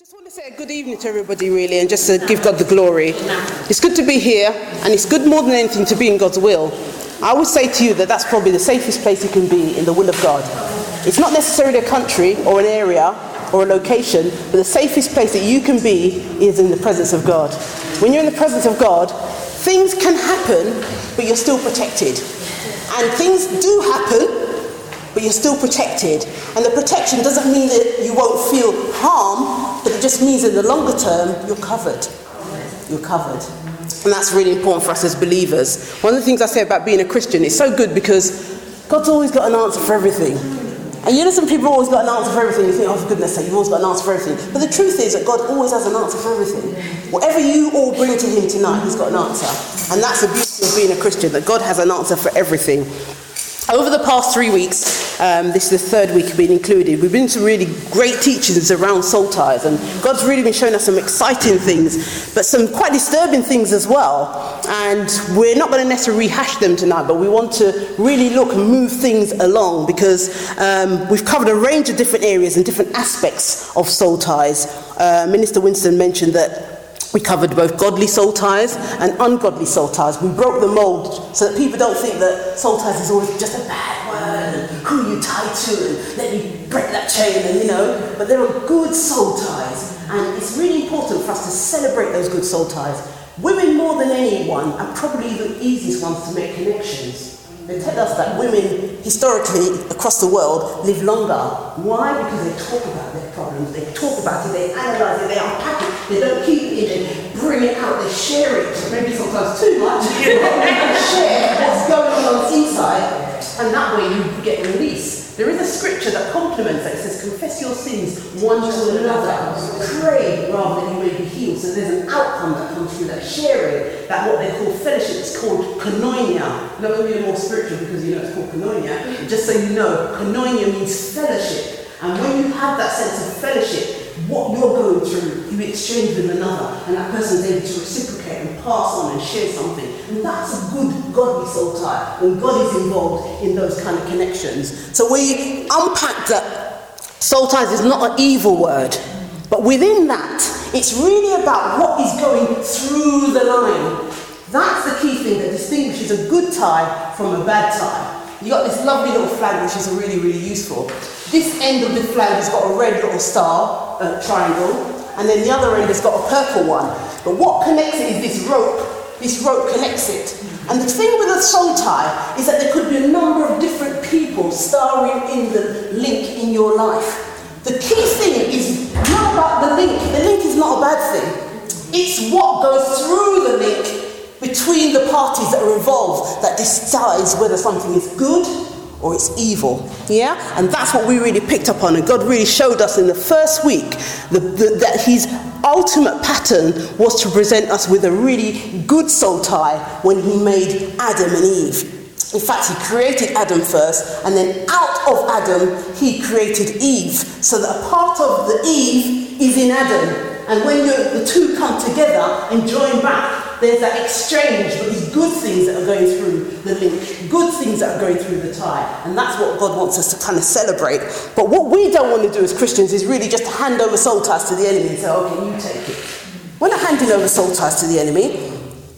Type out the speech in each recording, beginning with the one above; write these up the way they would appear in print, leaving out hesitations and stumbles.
just want to say a good evening to everybody, really, and just to give God the glory. It's good to be here, and it's good more than anything to be in God's will. I would say to you that that's probably the safest place you can be, in the will of God. It's not necessarily a country or an area or a location, but the safest place that you can be is in the presence of God. When you're in the presence of God, things can happen, but you're still protected. And things do happen, but you're still protected. And the protection doesn't mean that you won't feel harm, but it just means in the longer term, you're covered. You're covered. And that's really important for us as believers. One of the things I say about being a Christian, it's so good because God's always got an answer for everything. And you know, some people always got an answer for everything. You think, oh, for goodness sake, you've always got an answer for everything. But the truth is that God always has an answer for everything. Whatever you all bring to him tonight, he's got an answer. And that's the beauty of being a Christian, that God has an answer for everything. Over the past 3 weeks, this is the third week being included, we've been to really great teachings around soul ties, and God's really been showing us some exciting things, but some quite disturbing things as well. And we're not going to necessarily rehash them tonight, but we want to really look and move things along, because we've covered a range of different areas and different aspects of soul ties. Minister Winston mentioned that we covered both godly soul ties and ungodly soul ties. We broke the mould so that people don't think that soul ties is always just a bad word, and who you tie to, and let me break that chain, and but there are good soul ties. And it's really important for us to celebrate those good soul ties. Women, more than anyone, are probably the easiest ones to make connections. They tell us that women, historically, across the world, live longer. Why? Because they talk about their problems, they talk about it, they analyse it, they unpack it, they don't keep it in, they bring it out, they share it, maybe sometimes too much, but they share what's going on the inside, and that way you get release. There is a scripture that complements that. It says, confess your sins one to another, pray rather than you may be healed. So there's an outcome that comes through that sharing, that what they call fellowship is called koinonia. I'm not going to be more spiritual because it's called koinonia. Just so you know, koinonia means fellowship. And when you have that sense of fellowship, what you're going through, you exchange with another, and that person's able to reciprocate and pass on and share something. And that's a good godly soul tie, when God is involved in those kind of connections. So we unpacked that soul ties is not an evil word, but within that, it's really about what is going through the line. That's the key thing that distinguishes a good tie from a bad tie. You got this lovely little flag, which is really, really useful. This end of the flag has got a red little star, triangle, and then the other end has got a purple one. But what connects it is this rope. This rope connects it. And the thing with a soul tie is that there could be a number of different people starring in the link in your life. The key thing is not about the link. The link is not a bad thing. It's what goes through the link between the parties that are involved that decides whether something is good or it's evil. Yeah? And that's what we really picked up on. And God really showed us in the first week that his ultimate pattern was to present us with a really good soul tie when he made Adam and Eve. In fact, he created Adam first, and then out of Adam, he created Eve. So that a part of the Eve is in Adam. And when the two come together and join back, there's that exchange, but these good things that are going through the link, good things that are going through the tie. And that's what God wants us to kind of celebrate. But what we don't want to do as Christians is really just to hand over soul ties to the enemy and say, okay, you take it. We're not handing over soul ties to the enemy.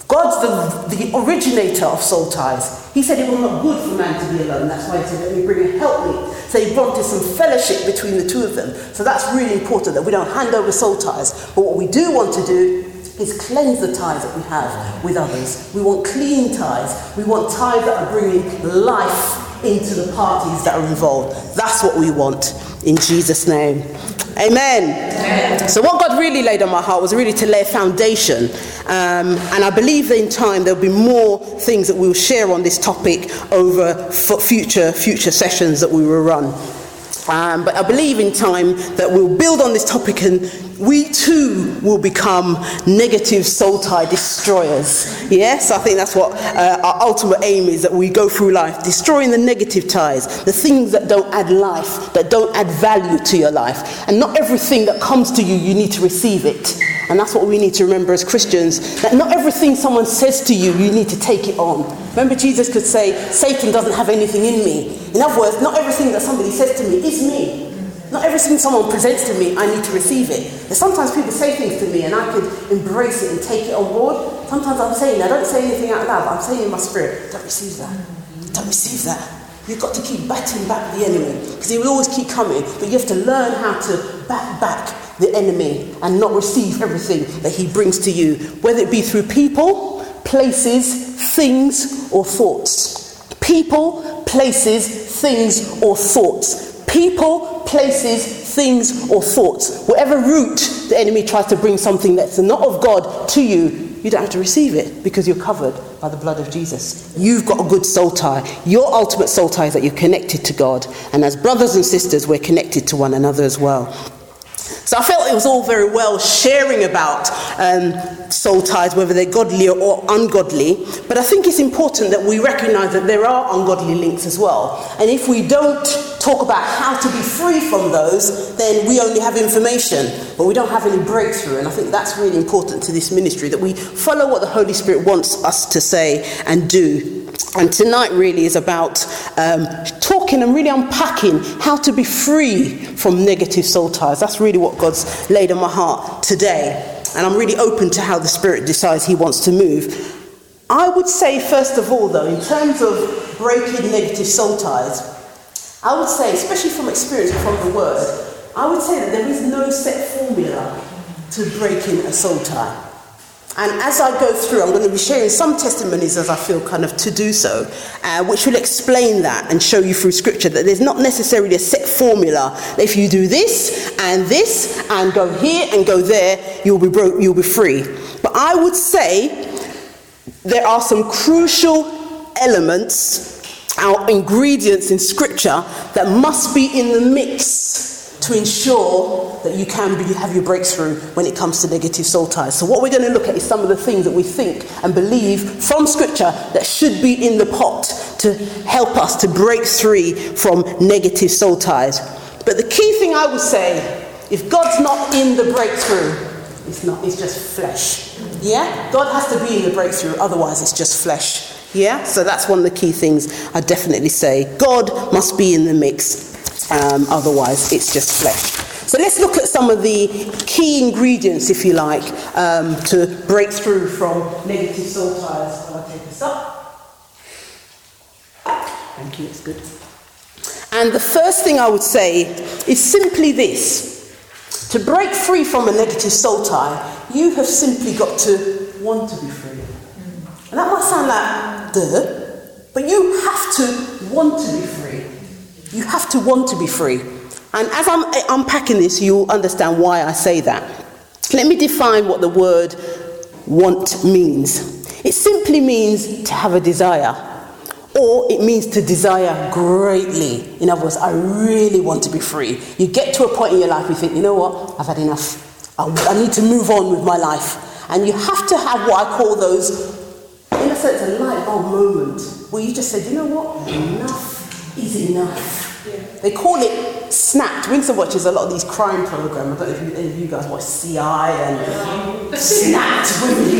God's the originator of soul ties. He said it was not good for man to be alone. That's why he said, let me bring a helpmeet. So he wanted some fellowship between the two of them. So that's really important, that we don't hand over soul ties. But what we do want to do is cleanse the ties that we have with others. We want clean ties. We want ties that are bringing life into the parties that are involved. That's what we want, in Jesus' name. Amen. So what God really laid on my heart was really to lay a foundation. And I believe that in time there'll be more things that we'll share on this topic over future sessions that we will run. But I believe in time that we'll build on this topic, and we too will become negative soul tie destroyers. Yes, I think that's what our ultimate aim is, that we go through life destroying the negative ties, the things that don't add life, that don't add value to your life. And not everything that comes to you, you need to receive it. And that's what we need to remember as Christians, that not everything someone says to you, you need to take it on. Remember, Jesus could say, Satan doesn't have anything in me. In other words, not everything that somebody says to me is me. Not everything someone presents to me, I need to receive it. There's sometimes people say things to me and I could embrace it and take it on board. Sometimes I'm saying, I don't say anything out loud, but I'm saying in my spirit, don't receive that. Don't receive that. You've got to keep batting back the enemy, because he will always keep coming, but you have to learn how to bat back the enemy and not receive everything that he brings to you, whether it be through people, places, things, or thoughts. People, places, things, or thoughts. People, places, things, or thoughts. Whatever route the enemy tries to bring something that's not of God to you, you don't have to receive it, because you're covered by the blood of Jesus. You've got a good soul tie. Your ultimate soul tie is that you're connected to God. And as brothers and sisters, we're connected to one another as well. So I felt it was all very well sharing about soul ties, whether they're godly or ungodly. But I think it's important that we recognise that there are ungodly links as well. And if we don't talk about how to be free from those, then we only have information, but we don't have any breakthrough. And I think that's really important to this ministry, that we follow what the Holy Spirit wants us to say and do. And tonight really is about talking and really unpacking how to be free from negative soul ties. That's really what God's laid on my heart today. And I'm really open to how the Spirit decides he wants to move. I would say, first of all, though, in terms of breaking negative soul ties, I would say, especially from experience from the Word, I would say that there is no set formula to breaking a soul tie. And as I go through, I'm going to be sharing some testimonies as I feel kind of to do so, which will explain that and show you through Scripture that there's not necessarily a set formula. If you do this and go here and go there, you'll be free. But I would say there are some crucial elements, our ingredients in Scripture, that must be in the mix to ensure that you can have your breakthrough when it comes to negative soul ties. So what we're going to look at is some of the things that we think and believe from Scripture that should be in the pot to help us to break free from negative soul ties. But the key thing I would say, if God's not in the breakthrough, it's just flesh. Yeah? God has to be in the breakthrough, otherwise it's just flesh. Yeah? So that's one of the key things I definitely say. God must be in the mix. Otherwise it's just flesh. So let's look at some of the key ingredients, if you like, to break through from negative soul ties. I'll take this up. Thank you, it's good. And the first thing I would say is simply this. To break free from a negative soul tie, you have simply got to want to be free. And that might sound like, duh, but you have to want to be free. You have to want to be free. And as I'm unpacking this, you'll understand why I say that. Let me define what the word want means. It simply means to have a desire, or it means to desire greatly. In other words, I really want to be free. You get to a point in your life where you think, you know what, I've had enough. I need to move on with my life. And you have to have what I call those, in a sense, a light bulb moment, where you just said, you know what, enough is enough. Yeah. They call it Snapped. Winston watches a lot of these crime programs. I don't know if any of you guys watch CI and Snapped,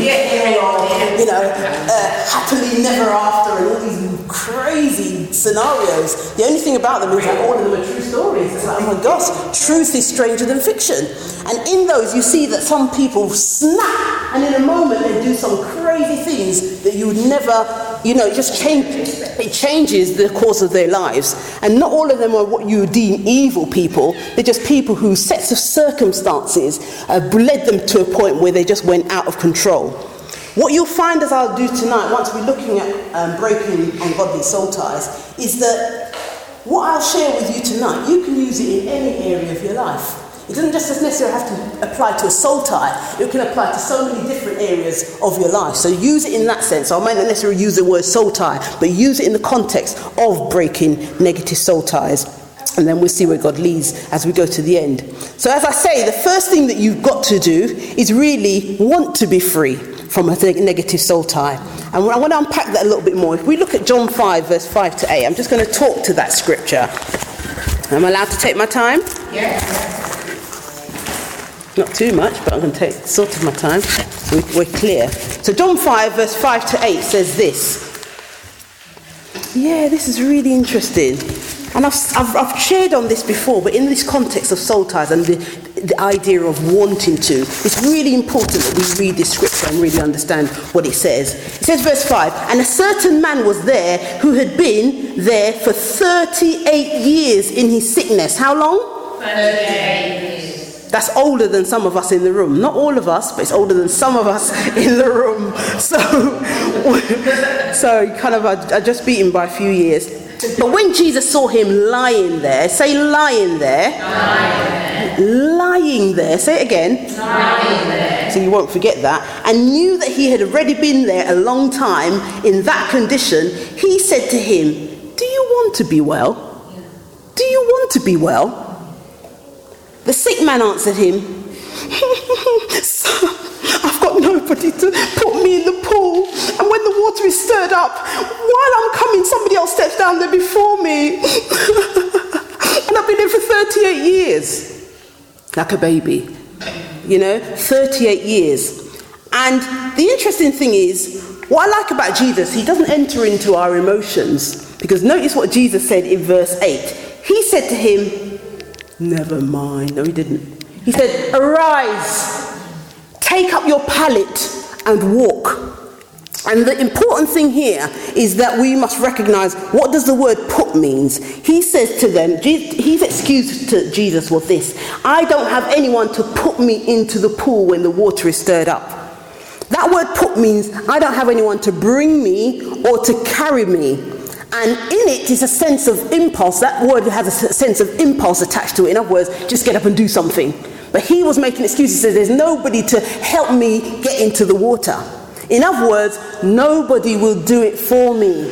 Happily Never After, and all these crazy scenarios. The only thing about them is that all of them are true stories. It's like, oh my gosh, truth is stranger than fiction. And in those, you see that some people snap, and in a moment they do some crazy things that you would never, it changes the course of their lives. And not all of them are what you would deem evil people. They're just people whose sets of circumstances led them to a point where they just went out of control. What you'll find, as I'll do tonight, once we're looking at breaking ungodly soul ties, is that what I'll share with you tonight, you can use it in any area of your life. It doesn't just necessarily have to apply to a soul tie. It can apply to so many different areas of your life. So use it in that sense. I might not necessarily use the word soul tie, but use it in the context of breaking negative soul ties. And then we'll see where God leads as we go to the end. So as I say, the first thing that you've got to do is really want to be free from a negative soul tie. And I want to unpack that a little bit more. If we look at John 5, verse 5 to 8, I'm just going to talk to that scripture. Am I allowed to take my time? Yeah. Not too much, but I'm going to take sort of my time so we're clear. So John 5, verse 5 to 8 says this. Yeah, this is really interesting. And I've shared on this before, but in this context of soul ties and the idea of wanting to, it's really important that we read this scripture and really understand what it says. It says, verse 5, and a certain man was there who had been there for 38 years in his sickness. How long? 38 years. That's older than some of us in the room. Not all of us, but it's older than some of us in the room. So kind of, I just beat him by a few years. But when Jesus saw him lying there, say lying there. Lying there. Say it again. Lying there. So you won't forget that. And knew that he had already been there a long time in that condition, he said to him, do you want to be well? Do you want to be well? The sick man answered him, Sir, I've got nobody to put me in the pool, and when the water is stirred up, while I'm coming, somebody else steps down there before me. And I've been here for 38 years. Like a baby. 38 years. And the interesting thing is, what I like about Jesus, he doesn't enter into our emotions. Because notice what Jesus said in verse 8. He said to him, never mind. No, he didn't. He said, arise, take up your pallet and walk. And the important thing here is that we must recognize, what does the word put means? He says to them, his excuse to Jesus was this: I don't have anyone to put me into the pool when the water is stirred up. That word put means I don't have anyone to bring me or to carry me. And in it is a sense of impulse. That word has a sense of impulse attached to it. In other words, just get up and do something. But he was making excuses. He says, there's nobody to help me get into the water. In other words, nobody will do it for me.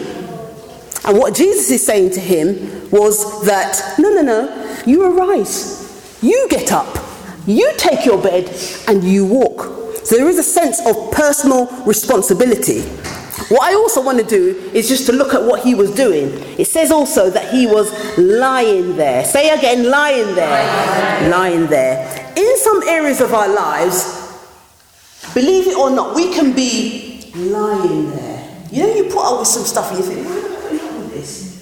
And what Jesus is saying to him was that, no, you arise. You get up. You take your bed and you walk. So there is a sense of personal responsibility. What I also want to do is just to look at what he was doing. It says also that he was lying there. Say again, lying there. Lying there. In some areas of our lives, believe it or not, we can be lying there. You put up with some stuff and you think, why am I putting up with this?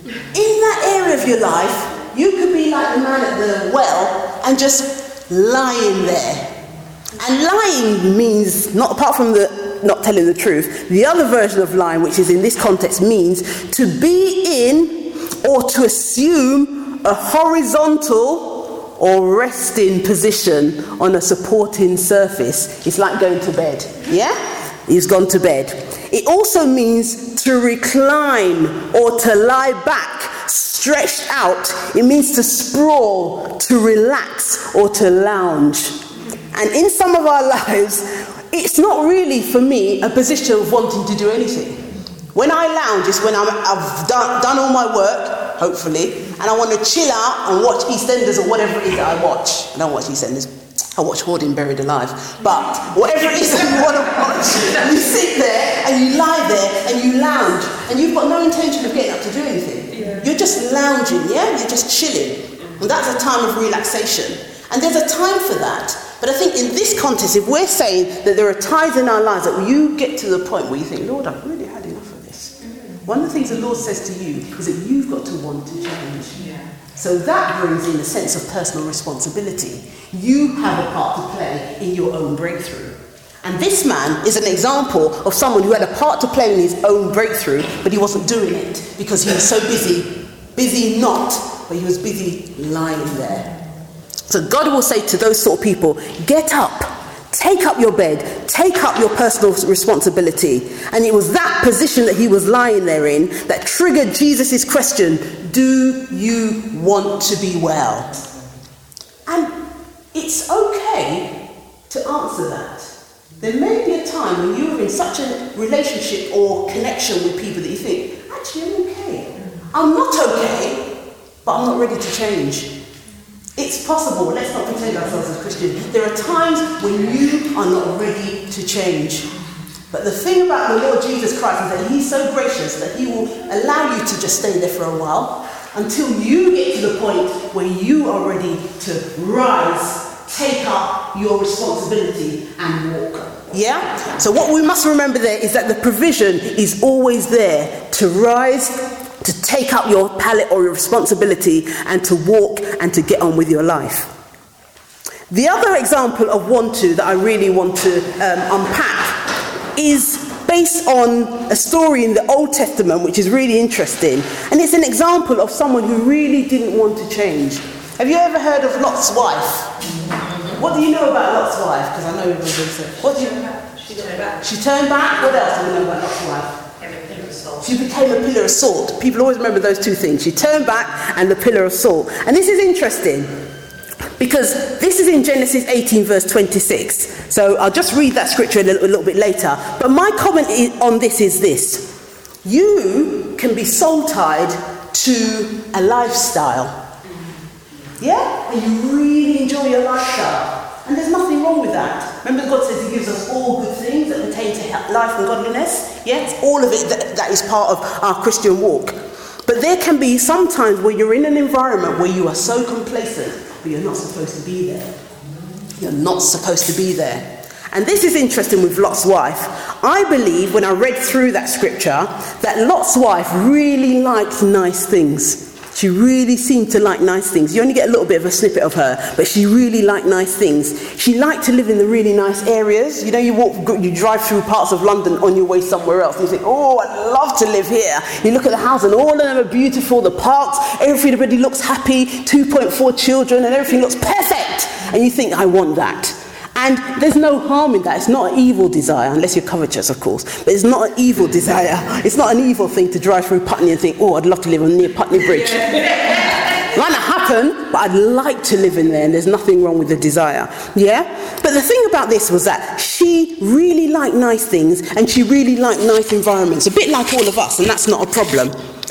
In that area of your life, you could be like the man at the well and just lying there. And lying means, not apart from not telling the truth, the other version of lying, which is in this context, means to be in or to assume a horizontal or resting position on a supporting surface. It's like going to bed. Yeah? He's gone to bed. It also means to recline or to lie back, stretched out. It means to sprawl, to relax, or to lounge. And in some of our lives, it's not really, for me, a position of wanting to do anything. When I lounge, it's when I've done all my work, hopefully, and I want to chill out and watch EastEnders or whatever it is that I watch. I don't watch EastEnders. I watch Hoarding Buried Alive. But whatever it is that you want to watch, you sit there and you lie there and you lounge. And you've got no intention of getting up to do anything. Yeah. You're just lounging, yeah? You're just chilling. And that's a time of relaxation. And there's a time for that. But I think in this context, if we're saying that there are times in our lives that you get to the point where you think, Lord, I've really had enough of this. One of the things the Lord says to you is that you've got to want to change. Yeah. So that brings in a sense of personal responsibility. You have a part to play in your own breakthrough. And this man is an example of someone who had a part to play in his own breakthrough, but he wasn't doing it because he was so busy not, but he was busy lying there. So God will say to those sort of people, get up, take up your bed, take up your personal responsibility. And it was that position that he was lying there in that triggered Jesus' question, do you want to be well? And it's okay to answer that. There may be a time when you're in such a relationship or connection with people that you think, actually I'm okay. I'm not okay, but I'm not ready to change. It's possible. Let's not pretend ourselves as Christians. There are times when you are not ready to change. But the thing about the Lord Jesus Christ is that he's so gracious that he will allow you to just stay there for a while until you get to the point where you are ready to rise, take up your responsibility and walk. Yeah? So what we must remember there is that the provision is always there to rise, to take up your pallet or your responsibility and to walk and to get on with your life. The other example of want to that I really want to unpack is based on a story in the Old Testament, which is really interesting. And it's an example of someone who really didn't want to change. Have you ever heard of Lot's wife? What do you know about Lot's wife? Because I know everyone's going to say, what do you know? She turned back. She turned back? What else do we know about Lot's wife? She became a pillar of salt. People always remember those two things. She turned back and the pillar of salt. And this is interesting because this is in Genesis 18 verse 26. So I'll just read that scripture a little bit later. But my comment on this is this. You can be soul-tied to a lifestyle. Yeah? And you really enjoy your lifestyle. And there's nothing wrong with that. Remember God says he gives us all good things that pertain to life and godliness? Yes? All of it that is part of our Christian walk. But there can be some times where you're in an environment where you are so complacent, but you're not supposed to be there. You're not supposed to be there. And this is interesting with Lot's wife. I believe when I read through that scripture that Lot's wife really liked nice things. She really seemed to like nice things. You only get a little bit of a snippet of her, but she really liked nice things. She liked to live in the really nice areas. You know, you drive through parts of London on your way somewhere else, and you think, oh, I'd love to live here. You look at the house, and all of them are beautiful. The parks, everybody looks happy. 2.4 children, and everything looks perfect. And you think, I want that. And there's no harm in that. It's not an evil desire, unless you're covetous, of course. But it's not an evil desire. It's not an evil thing to drive through Putney and think, oh, I'd love to live near Putney Bridge. It might not happen, but I'd like to live in there, and there's nothing wrong with the desire. Yeah? But the thing about this was that she really liked nice things, and she really liked nice environments, a bit like all of us, and that's not a problem.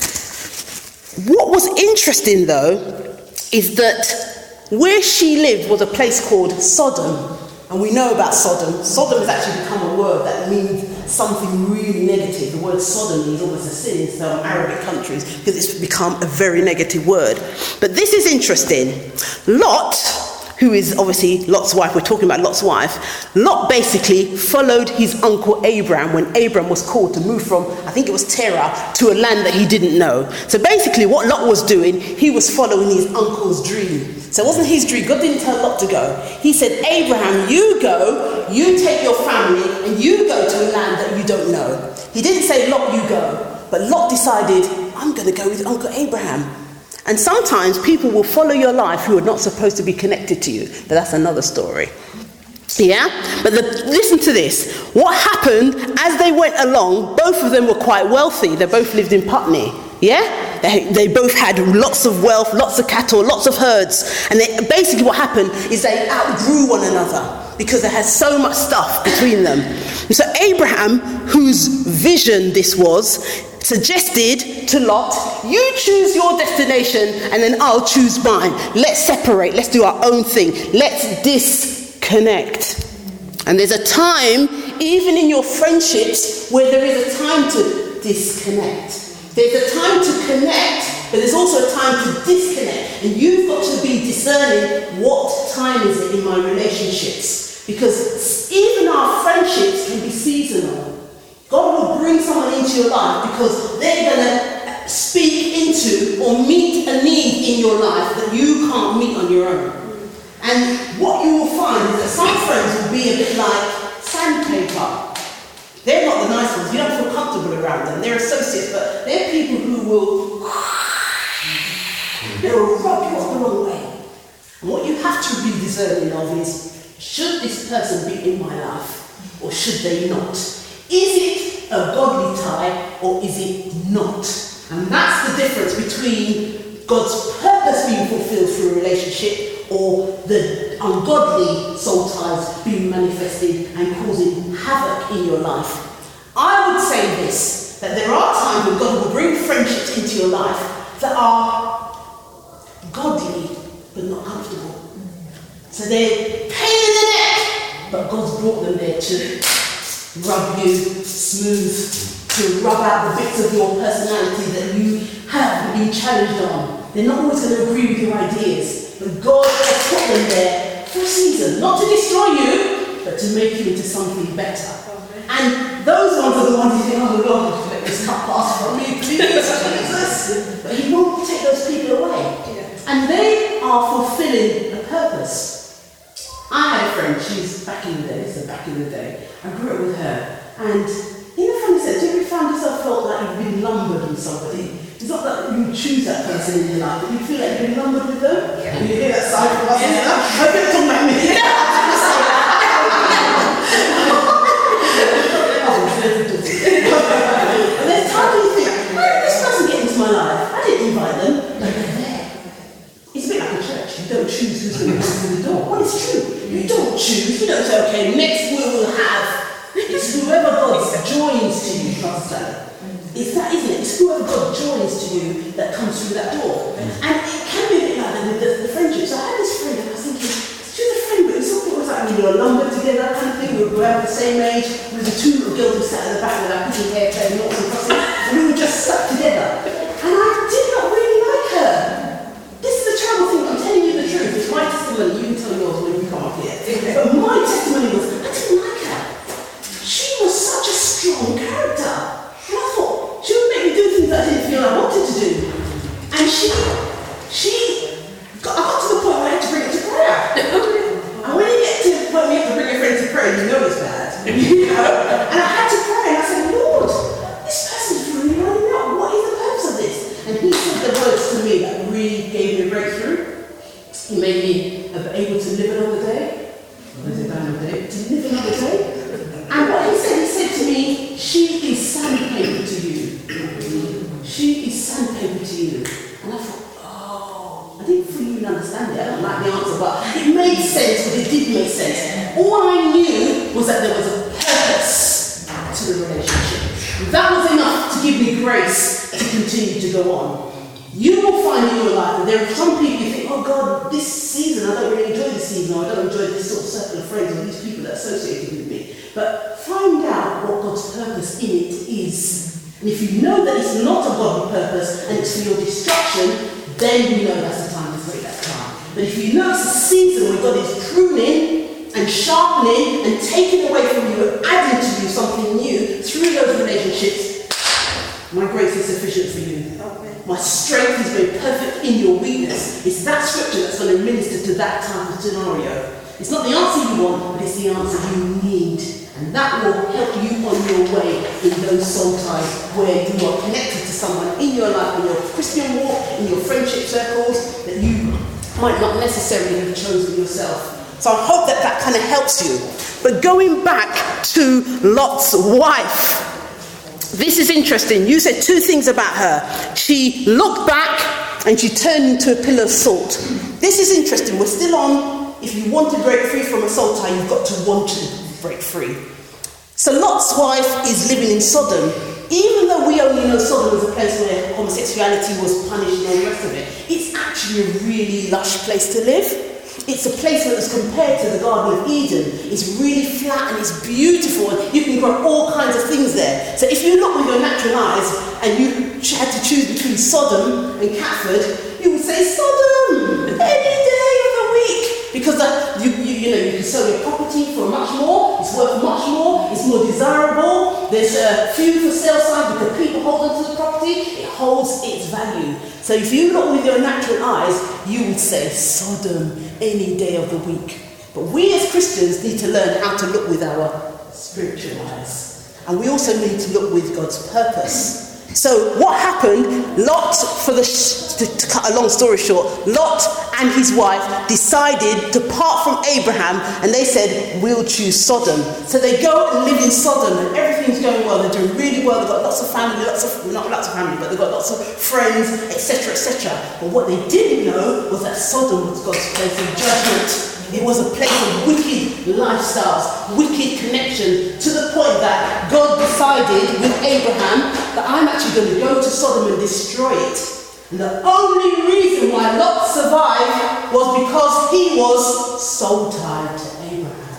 What was interesting, though, is that where she lived was a place called Sodom. And we know about Sodom. Sodom has actually become a word that means something really negative. The word sodomy is almost a sin in some Arabic countries because it's become a very negative word. But this is interesting. Lot, who is obviously Lot's wife, we're talking about Lot's wife, Lot basically followed his uncle Abraham when Abraham was called to move from, I think it was Terah, to a land that he didn't know. So basically what Lot was doing, he was following his uncle's dream. So it wasn't his dream. God didn't tell Lot to go. He said, Abraham, you go, you take your family, and you go to a land that you don't know. He didn't say, Lot, you go. But Lot decided, I'm going to go with Uncle Abraham. And sometimes people will follow your life who are not supposed to be connected to you. But that's another story. Yeah? But listen to this. What happened as they went along, both of them were quite wealthy. They both lived in Putney. Yeah? They both had lots of wealth, lots of cattle, lots of herds. And basically what happened is they outgrew one another because they had so much stuff between them. And so Abraham, whose vision this was, suggested to Lot, you choose your destination and then I'll choose mine. Let's separate. Let's do our own thing. Let's disconnect. And there's a time, even in your friendships, where there is a time to disconnect. There's a time to connect, but there's also a time to disconnect. And you've got to be discerning what time is it in my relationships. Because even our friendships can be seasonal. God will bring someone into your life because they're going to speak into or meet a need in your life that you can't meet on your own. And what you will find is that some friends will be a bit like sandpaper. They're not the nice ones. You don't feel comfortable around them. They're associates, but they're people who will rub you off the wrong way. And what you have to be discerning of is, should this person be in my life or should they not? Is it a godly tie or is it not? And that's the difference between God's purpose being fulfilled through a relationship or the ungodly soul ties being manifested and causing havoc in your life. I would say this, that there are times when God will bring friendships into your life that are godly but not comfortable. So they're pain in the neck, but God's brought them there to rub you smooth, to rub out the bits of your personality that you have been challenged on. They're not always going to agree with your ideas, but God has put them there for a season, not to destroy you, but to make you into something better. And those ones are the ones you think, oh Lord, let this cup pass from me, please, Jesus. But he won't take those people away. And they are fulfilling a purpose. I had a friend, she's back in the day, I grew up with her. And in a funny sense, have you found yourself felt like you've been lumbered with somebody? It's not that you choose that person in your life, but you feel like you've been lumbered with them. Yeah. And you hear that side from us, I feel talking about me. And there's times when you think, why did this person get into my life? I didn't invite them, but they're there. It's a bit like a church. You don't choose who's going to come through the door. Well, it's true. You don't choose. You don't say, okay, next we will have. It's whoever God joins to you, Pastor. It's that, isn't it? It's whoever God joins to you that comes through that door. And it can be a bit like that with the friendship. So I had this friend and I was thinking, she was a friend, but something was like we were lumbered together, kind of thing. We were around the same age. We were the two little girls who sat at the back with our pretty hair, playing knots and crossing. And we were just stuck together. And I did not really like her. This is the terrible thing. I'm telling you the truth. It's my testimony. You can tell yours when you come up here. But my testimony was, I didn't like her. She was such a strong character. And I thought, she would make me do things that I didn't feel I wanted to do. And I got to the point where I had to bring it to prayer. And when you get to the point where you have to bring your friend to prayer, you know it's bad. You know? And I had to pray and I said, Lord, this person's really running out. What is the purpose of this? And he said the words to me that really gave me a breakthrough. He made me able to live another day. What is it, another day? To live another day. And what he said to me, she is sandpaper to you. She is sandpaper to you. And I thought, oh, I didn't fully even understand it. I don't like the answer, but it made sense, but it did make sense. All I knew was that there was a purpose to the relationship. That was enough to give me grace to continue to go on. You will find in your life that there are some people you think, oh God, this season, I don't really enjoy this season, or I don't enjoy this sort of circle of friends or these people that are associated with me. But find out what God's purpose in it is. And if you know that it's not a godly purpose and it's for your destruction, then you know that's the time to break that time. But if you know it's a season where God is pruning and sharpening and taking away from you and adding to you something new through those relationships, my grace is sufficient for you. My strength is made perfect in your weakness. It's that scripture that's going to minister to that type of scenario. It's not the answer you want, but it's the answer you need. And that will help you on your way in those soul ties where you are connected to someone in your life, in your Christian walk, in your friendship circles, that you might not necessarily have chosen yourself. So I hope that that kind of helps you. But going back to Lot's wife, this is interesting. You said two things about her. She looked back and she turned into a pillar of salt. This is interesting. We're still on, if you want to break free from a soul tie, you've got to want to break free. So Lot's wife is living in Sodom. Even though we only know Sodom as a place where homosexuality was punished and all the rest of it, it's actually a really lush place to live. It's a place that is compared to the Garden of Eden. It's really flat and it's beautiful and you can grow all kinds of things there. So if you look with your natural eyes and you had to choose between Sodom and Catford, you would say Sodom any day of the week. Because you can sell your property for much more, it's worth much more, it's more desirable, there's a few for sale signs because people hold onto the property, it holds its value. So if you look with your natural eyes, you would say Sodom any day of the week. But we as Christians need to learn how to look with our spiritual eyes. And we also need to look with God's purpose. So what happened, Lot, to cut a long story short, Lot and his wife decided to part from Abraham and they said, we'll choose Sodom. So they go and live in Sodom and everything's going well, they're doing really well, they've got lots of family, not lots of family, but they've got lots of friends, etc., etc. But what they didn't know was that Sodom was God's place of judgment. It was a place of wicked lifestyles, wicked connection, to the point that God decided with Abraham that I'm actually going to go to Sodom and destroy it. And the only reason why Lot survived was because he was soul tied to Abraham.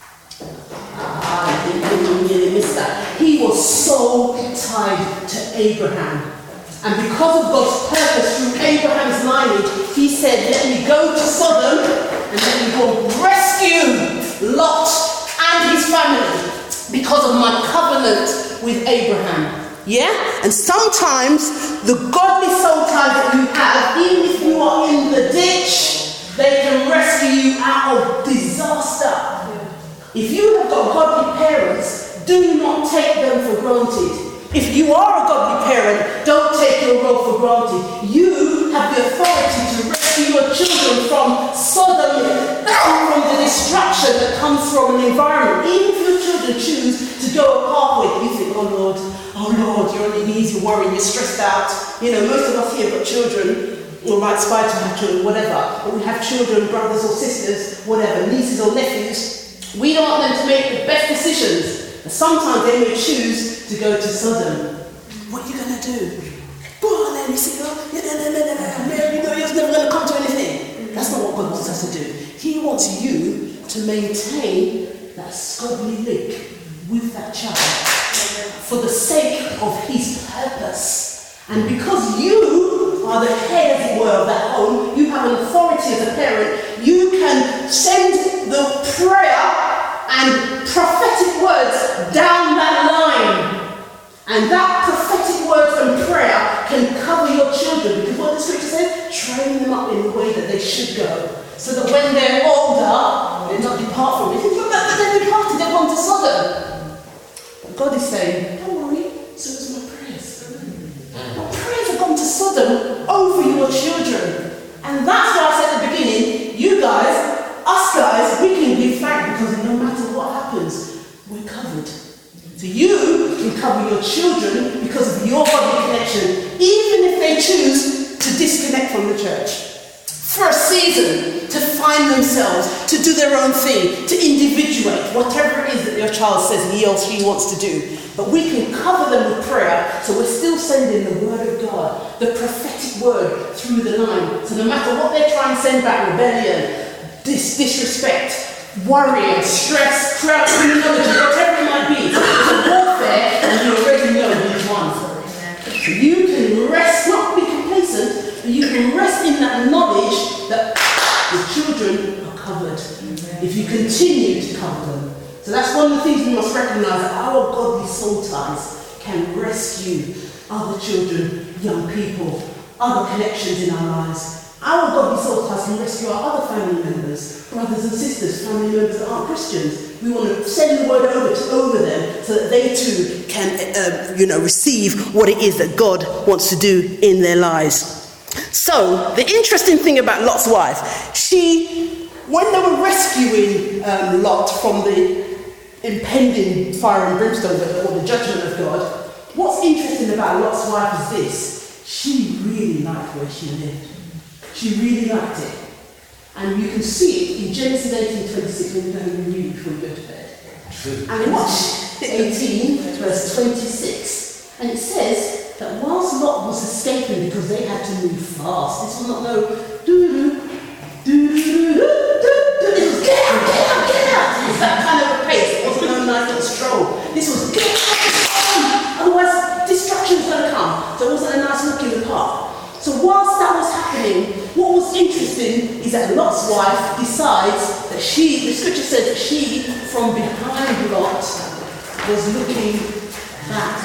I didn't really miss that. He was soul tied to Abraham. And because of God's purpose through Abraham's lineage, he said, let me go to Sodom and let me go rescue Lot and his family. Because because of my covenant with Abraham. Yeah? And sometimes the godly soul ties that you have, even if you are in the ditch, they can rescue you out of disaster. If you have got godly parents, do not take them for granted. If you are a godly parent, don't take your role for granted. You have the authority to rescue your children from Sodom, from the destruction that comes from an environment. Even if your children choose to go a pathway, you think, oh Lord, you're on your knees, you're worried, you're stressed out. You know, most of us here have got children, or might aspire to have children, whatever. But we have children, brothers or sisters, whatever, nieces or nephews. We don't want them to make the best decisions. And sometimes they may choose to go to Sodom. What are you going to do? Go on then, you see, Mary, you know you're never going to come to anything. That's not what God wants us to do. He wants you to maintain that godly link with that child for the sake of his purpose. And because you are the head, as it were, of that home, you have an authority as a parent, you can send the prayer and prophetic words down that line. And that prophetic words and prayer can cover your children, because what the scripture says, train them up in the way that they should go, so that when they're older, they'll not depart from it. But they departed, they've gone to Sodom. But God is saying, don't worry, so is my prayers. My prayers have gone to Sodom over your children. And that's why I said at the beginning, you guys, us guys, we can give thanks because no matter what happens, we're covered. So you can cover your children because of your godly connection, even if they choose to disconnect from the church. For a season, to find themselves, to do their own thing, to individuate, whatever it is that your child says he or she wants to do. But we can cover them with prayer, so we're still sending the word of God, the prophetic word through the line. So no matter what they try and send back, rebellion, disrespect, worry, stress, crowd, criminology, whatever it might be, it's a warfare, and you already know which one. So you can rest, not be complacent, but you can rest in that knowledge that the children are covered if you continue to cover them. So that's one of the things we must recognize, that our godly soul ties can rescue other children, young people, other connections in our lives. Our godly soul ties can rescue our other family members, brothers and sisters, family members that aren't Christians. We want to send the word over them so that they too can, receive what it is that God wants to do in their lives. So the interesting thing about Lot's wife, when they were rescuing Lot from the impending fire and brimstone or the judgment of God, what's interesting about Lot's wife is this: she really liked where she lived. She really liked it. And you can see it in Genesis 18:26 when you go and read before you go to bed. And watch 18 verse 26. And it says that whilst Lot was escaping because they had to move fast, this was not no doo-doo, doo-doo-doo-doo-doo. It was get out. It's that kind of a pace. It wasn't no nice little stroll. This was get out. Otherwise, destruction's going to come. So it wasn't a nice look in the park. So whilst that was happening, what was interesting is that Lot's wife decides that the scripture says that she, from behind Lot, was looking back.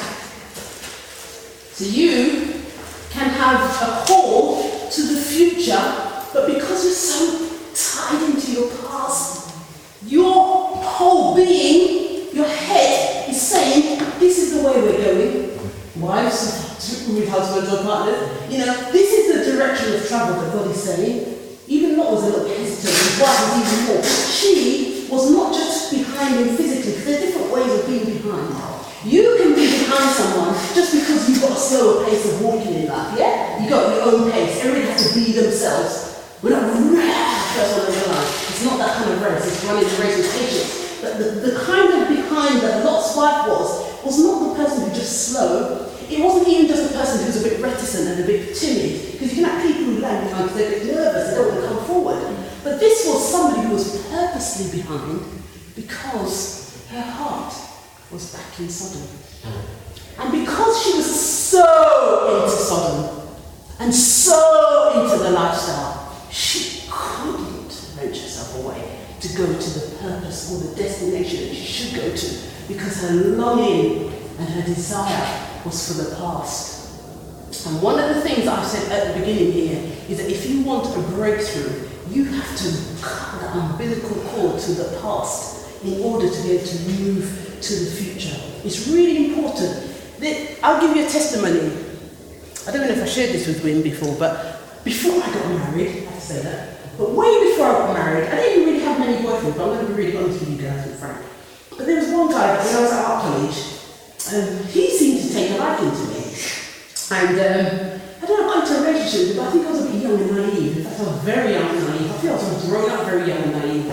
So you can have a call to the future, but because you're so tied into your past, your whole being, your head is saying, this is the way we're going. Wives with husbands or partners, this is the direction of travel that God is saying. Even Lot was a little hesitant, his wife was even more. She was not just behind him physically, because there are different ways of being behind. You can be behind someone just because you've got a slower pace of walking in life, yeah? You've got your own pace. Everybody has to be themselves. We're not first one in the line. It's not that kind of race, it's running the race with patience. But the kind of behind that Lot's wife was not the person who just slow. It wasn't even just a person who's a bit reticent and a bit timid, because you can have people who lag behind because they're a bit nervous, they don't want to come forward. But this was somebody who was purposely behind because her heart was back in Sodom. And because she was so into Sodom and so into the lifestyle, she couldn't wrench herself away. to go to the purpose or the destination that she should go to, because her longing and her desire was for the past. And one of the things I said at the beginning here is that if you want a breakthrough, you have to cut the umbilical cord to the past in order to be able to move to the future. It's really important. I'll give you a testimony. I don't know if I shared this with Wim before, but before I got married, I have to say that, but way before I got married, I didn't really have many boyfriends, but I'm going to be really honest with you guys and frank. But there was one guy when I was at art college, he seemed to take a liking to me. And I don't know, I got into a relationship with him, but I think I was a bit young and naive. In fact, I was very young and naive. I feel like I was grown up very young and naive.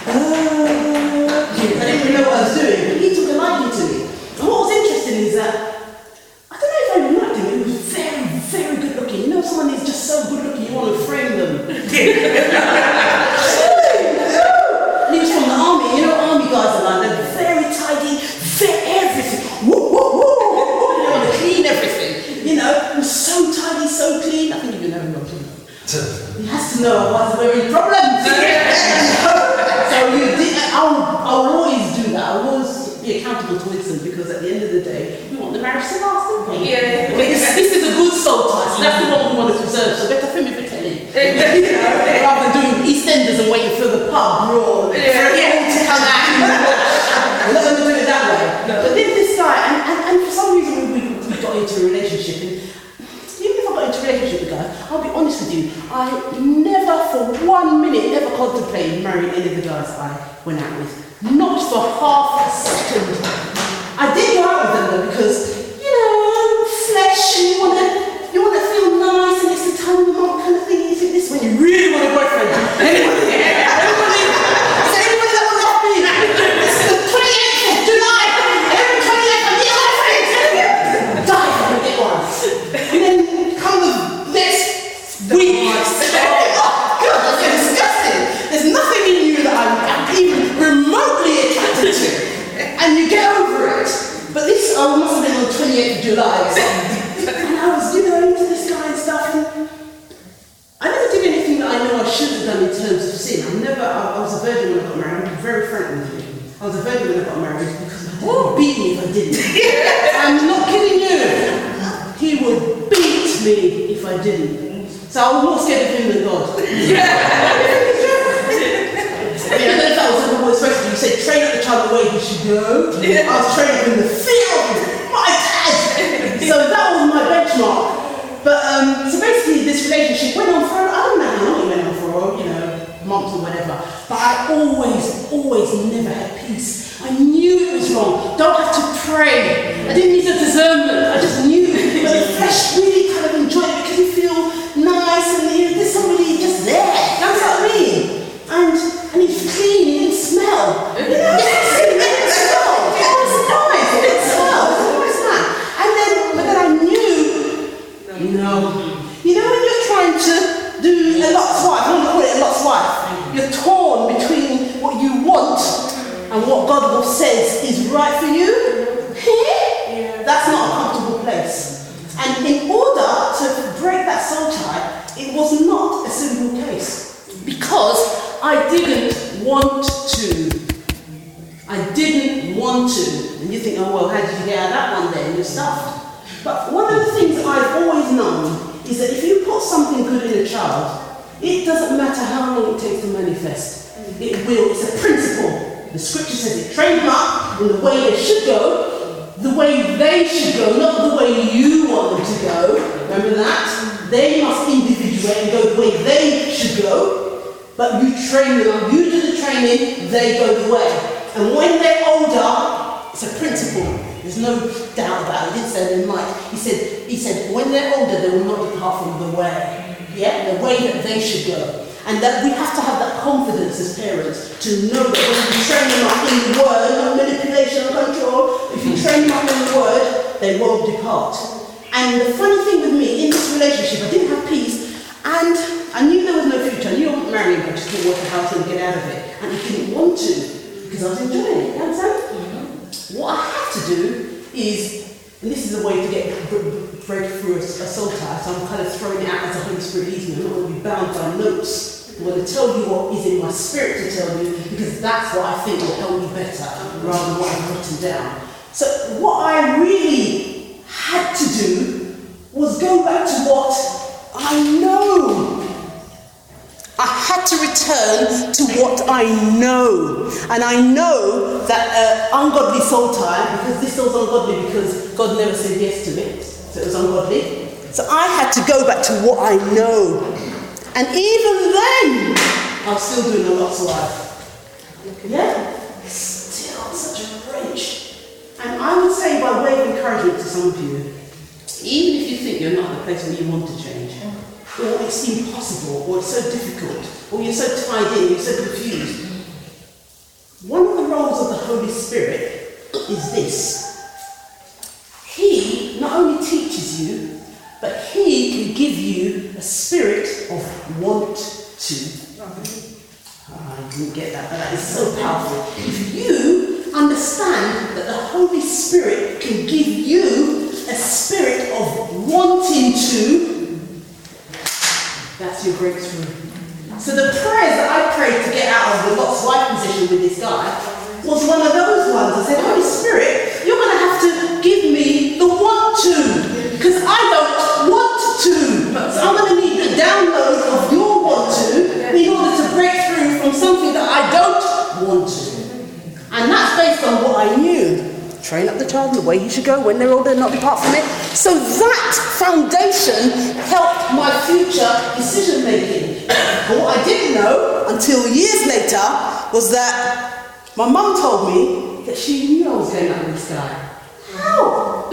I didn't really know what I was doing, but he took a liking to me. And what was interesting is that, I don't know if I even liked him, but he was very, very good looking. You know, someone is just so good looking, you want to frame them. And he was from the army, you know what army guys are like, they're very tidy, everything. Woo, woo, woo. They want to clean everything. You know, it was so tidy, so clean. I think you know him. He has to know otherwise there are any problems. So I'll always do that. I'll always be accountable to Winston, because at the end of the day, we want the marriage to last, don't we? Yeah. This is a good soul tie, so that's the one we want to preserve. So better film for telly. Rather than doing EastEnders and waiting for the pub brawl for it all to come out. We're not going to do it that way. No. But then this guy, and for some reason we got into a relationship, and even if I got into a relationship with a guy, I'll be honest with you, I never for 1 minute ever contemplated marrying any of the guys I went out with. Not for half a second. I did go out with them though, because, you know, flesh, and you want to feel nice, and it's the time of the month kind of thing. You think this is when you really want a boyfriend. Anybody that will love me? It's the 28th of July. Every 28th, I get my friends. Die if I don't get one. And then come the next week. Oh God, that's disgusting. There's nothing in you that I'm even remotely attracted to. And you get over it. But this, I must have been on the 28th of July. And I was, you know, into this guy and stuff. And I never did anything that I know I should have done in terms of sin. I was a virgin when I got married. I'm very frank with you. I was a virgin when I got married because my dad would beat me if I didn't. I'm not kidding you. He would beat me if I didn't. So I was more scared of him than God. I don't know if that was what was supposed to do. You said train up the child the way he should go. I was training him in the field. My dad. So that was my benchmark. But so basically, this relationship went on for, I don't know how long it went on for, you know, months or whatever. But I always never had peace. I knew it was wrong. Don't have to pray. I didn't need a discernment. I just knew. But the flesh really kind of enjoyed it because you feel nice and there's somebody just there. That's what I mean. And it's clean, it didn't smell. You know, it didn't smell. It was nice, it didn't smell. It was a nice man. But then I knew, no. You know when you're trying to do a Lot's wife, I want to call it a Lot's wife, you're torn between what you want and what God says is right for you. That's not a comfortable place. And in order to break that soul tie, it was not a simple case. Because I didn't want to. I didn't want to. And you think, oh well, how did you get out of that one then? You're stuffed. But one of the things I've always known is that if you put something good in a child, it doesn't matter how long it takes to manifest. It will. It's a principle. The scripture says it. Train them up in the way they should go, the way they should go, not the way you want them to go. Remember that? They must individuate and go the way they should go. But you train them, you do the training, they go the way. And when they're older, it's a principle. There's no doubt about it. He didn't say they might. He said, when they're older, they will not depart from the way. Yeah, the way that they should go. And that we have to have that confidence as parents to know that when you train them up in the word, no manipulation or control, if you train them up in the word, they won't depart. And the funny thing with me, in this relationship, I didn't have peace, and I knew there was no future. I knew I wasn't marrying, but I just didn't want to help him get out of it. And I didn't want to, because I was enjoying it. You understand? Mm-hmm. What I have to do is, and this is a way to break through a soul tie, so I'm kind of throwing it out as the Holy Spirit leads me. I'm not going to be bound by notes. I'm going to tell you what is in my spirit to tell you, because that's what I think will help you better, rather than what I've written down. So what I really had to do was go back to what I know. I had to return to what I know. And I know that ungodly soul tie, because this soul's ungodly because God never said yes to it, so it was ungodly. So I had to go back to what I know. And even then, I was still doing a lot's life. Yeah? Still such a wrench. And I would say, by way of encouragement to some of you, even if you think you're not in the place where you want to change, or it's impossible, or it's so difficult, or you're so tied in, you're so confused, one of the roles of the Holy Spirit is this. He not only teaches you, but he can give you a spirit of want to. I didn't get that, but that is so powerful. If you understand that the Holy Spirit can give you a spirit of wanting to, that's your breakthrough. So the prayers that I prayed to get out of the Lot's wife position with this guy was one of those ones. I said, Holy Spirit, you're going to have to give me the want to, because I don't want to. So I'm going to need the download of your want to in order to break through from something that I don't want to. And that's based on what I knew. Train up the child in the way he should go when they're older and not depart from it. So that foundation helped my future decision making. But what I didn't know until years later was that my mum told me that she knew I was going out with this guy. How?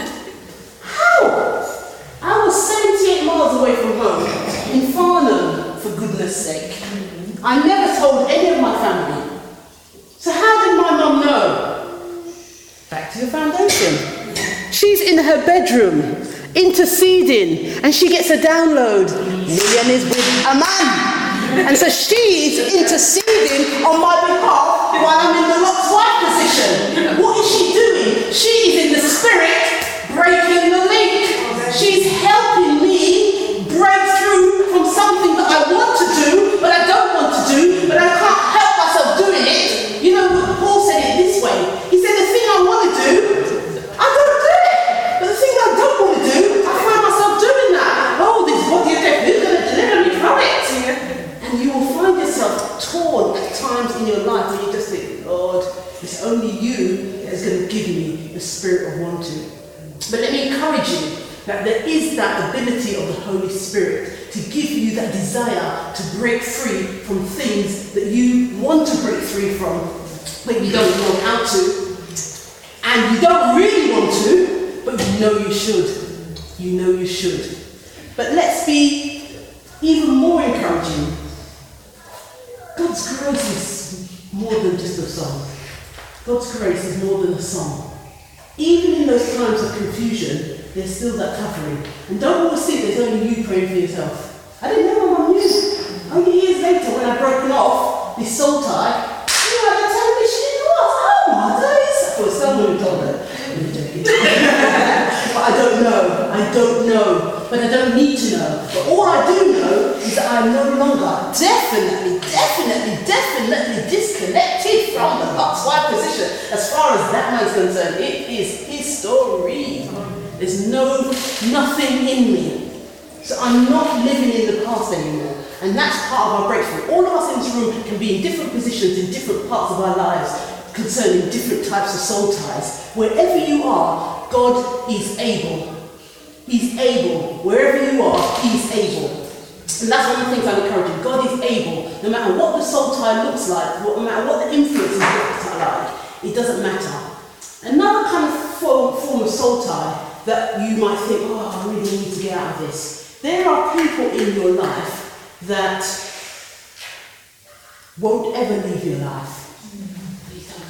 I was 78 miles away from home, in Farnham, for goodness sake. I never told any of my family. So how did my mum know? Back to your foundation. She's in her bedroom, interceding, and she gets a download. Lillian is with a man. And so she's interceding on my behalf while I'm in the Lot's wife position. What is she doing? She is in the spirit breaking the link. She's helping me break through from something that I want to do, but I don't want to do, but I can't help myself doing it. You know, Paul said it this way. He said, the thing I want to do, I don't do it. But the thing I don't want to do, I find myself doing that. Oh, this body of death is going to deliver me from it. And you will find yourself torn at times in your life where you just think, Lord, it's only you that is going to give me the spirit of wanting. But let me encourage you that there is that ability of the Holy Spirit to give you that desire to break free from things that you want to break free from, but you don't know how to. And you don't really want to, but you know you should. You know you should. But let's be even more encouraging. God's grace is more than just a song. God's grace is more than a song. Even in those times of confusion, there's still that covering. And don't always think there's only you praying for yourself. I didn't know my mum knew. Only years later, when I'd broken off this soul tie, you had to tell me she was. Oh my days! I thought someone told her. But I don't know. But I don't need to know. But all I do know is that I'm no longer definitely disconnected from the Lot's wife position. As far as that man's concerned, it is his story. There's nothing in me. So I'm not living in the past anymore. And that's part of our breakthrough. All of us in this room can be in different positions in different parts of our lives concerning different types of soul ties. Wherever you are, God is able. He's able. Wherever you are, He's able. And that's one of the things I'm encouraging. God is able. No matter what the soul tie looks like, no matter what the influences are like, it doesn't matter. Another kind of form of soul tie that you might think, oh, I really need to get out of this. There are people in your life that won't ever leave your life. Please don't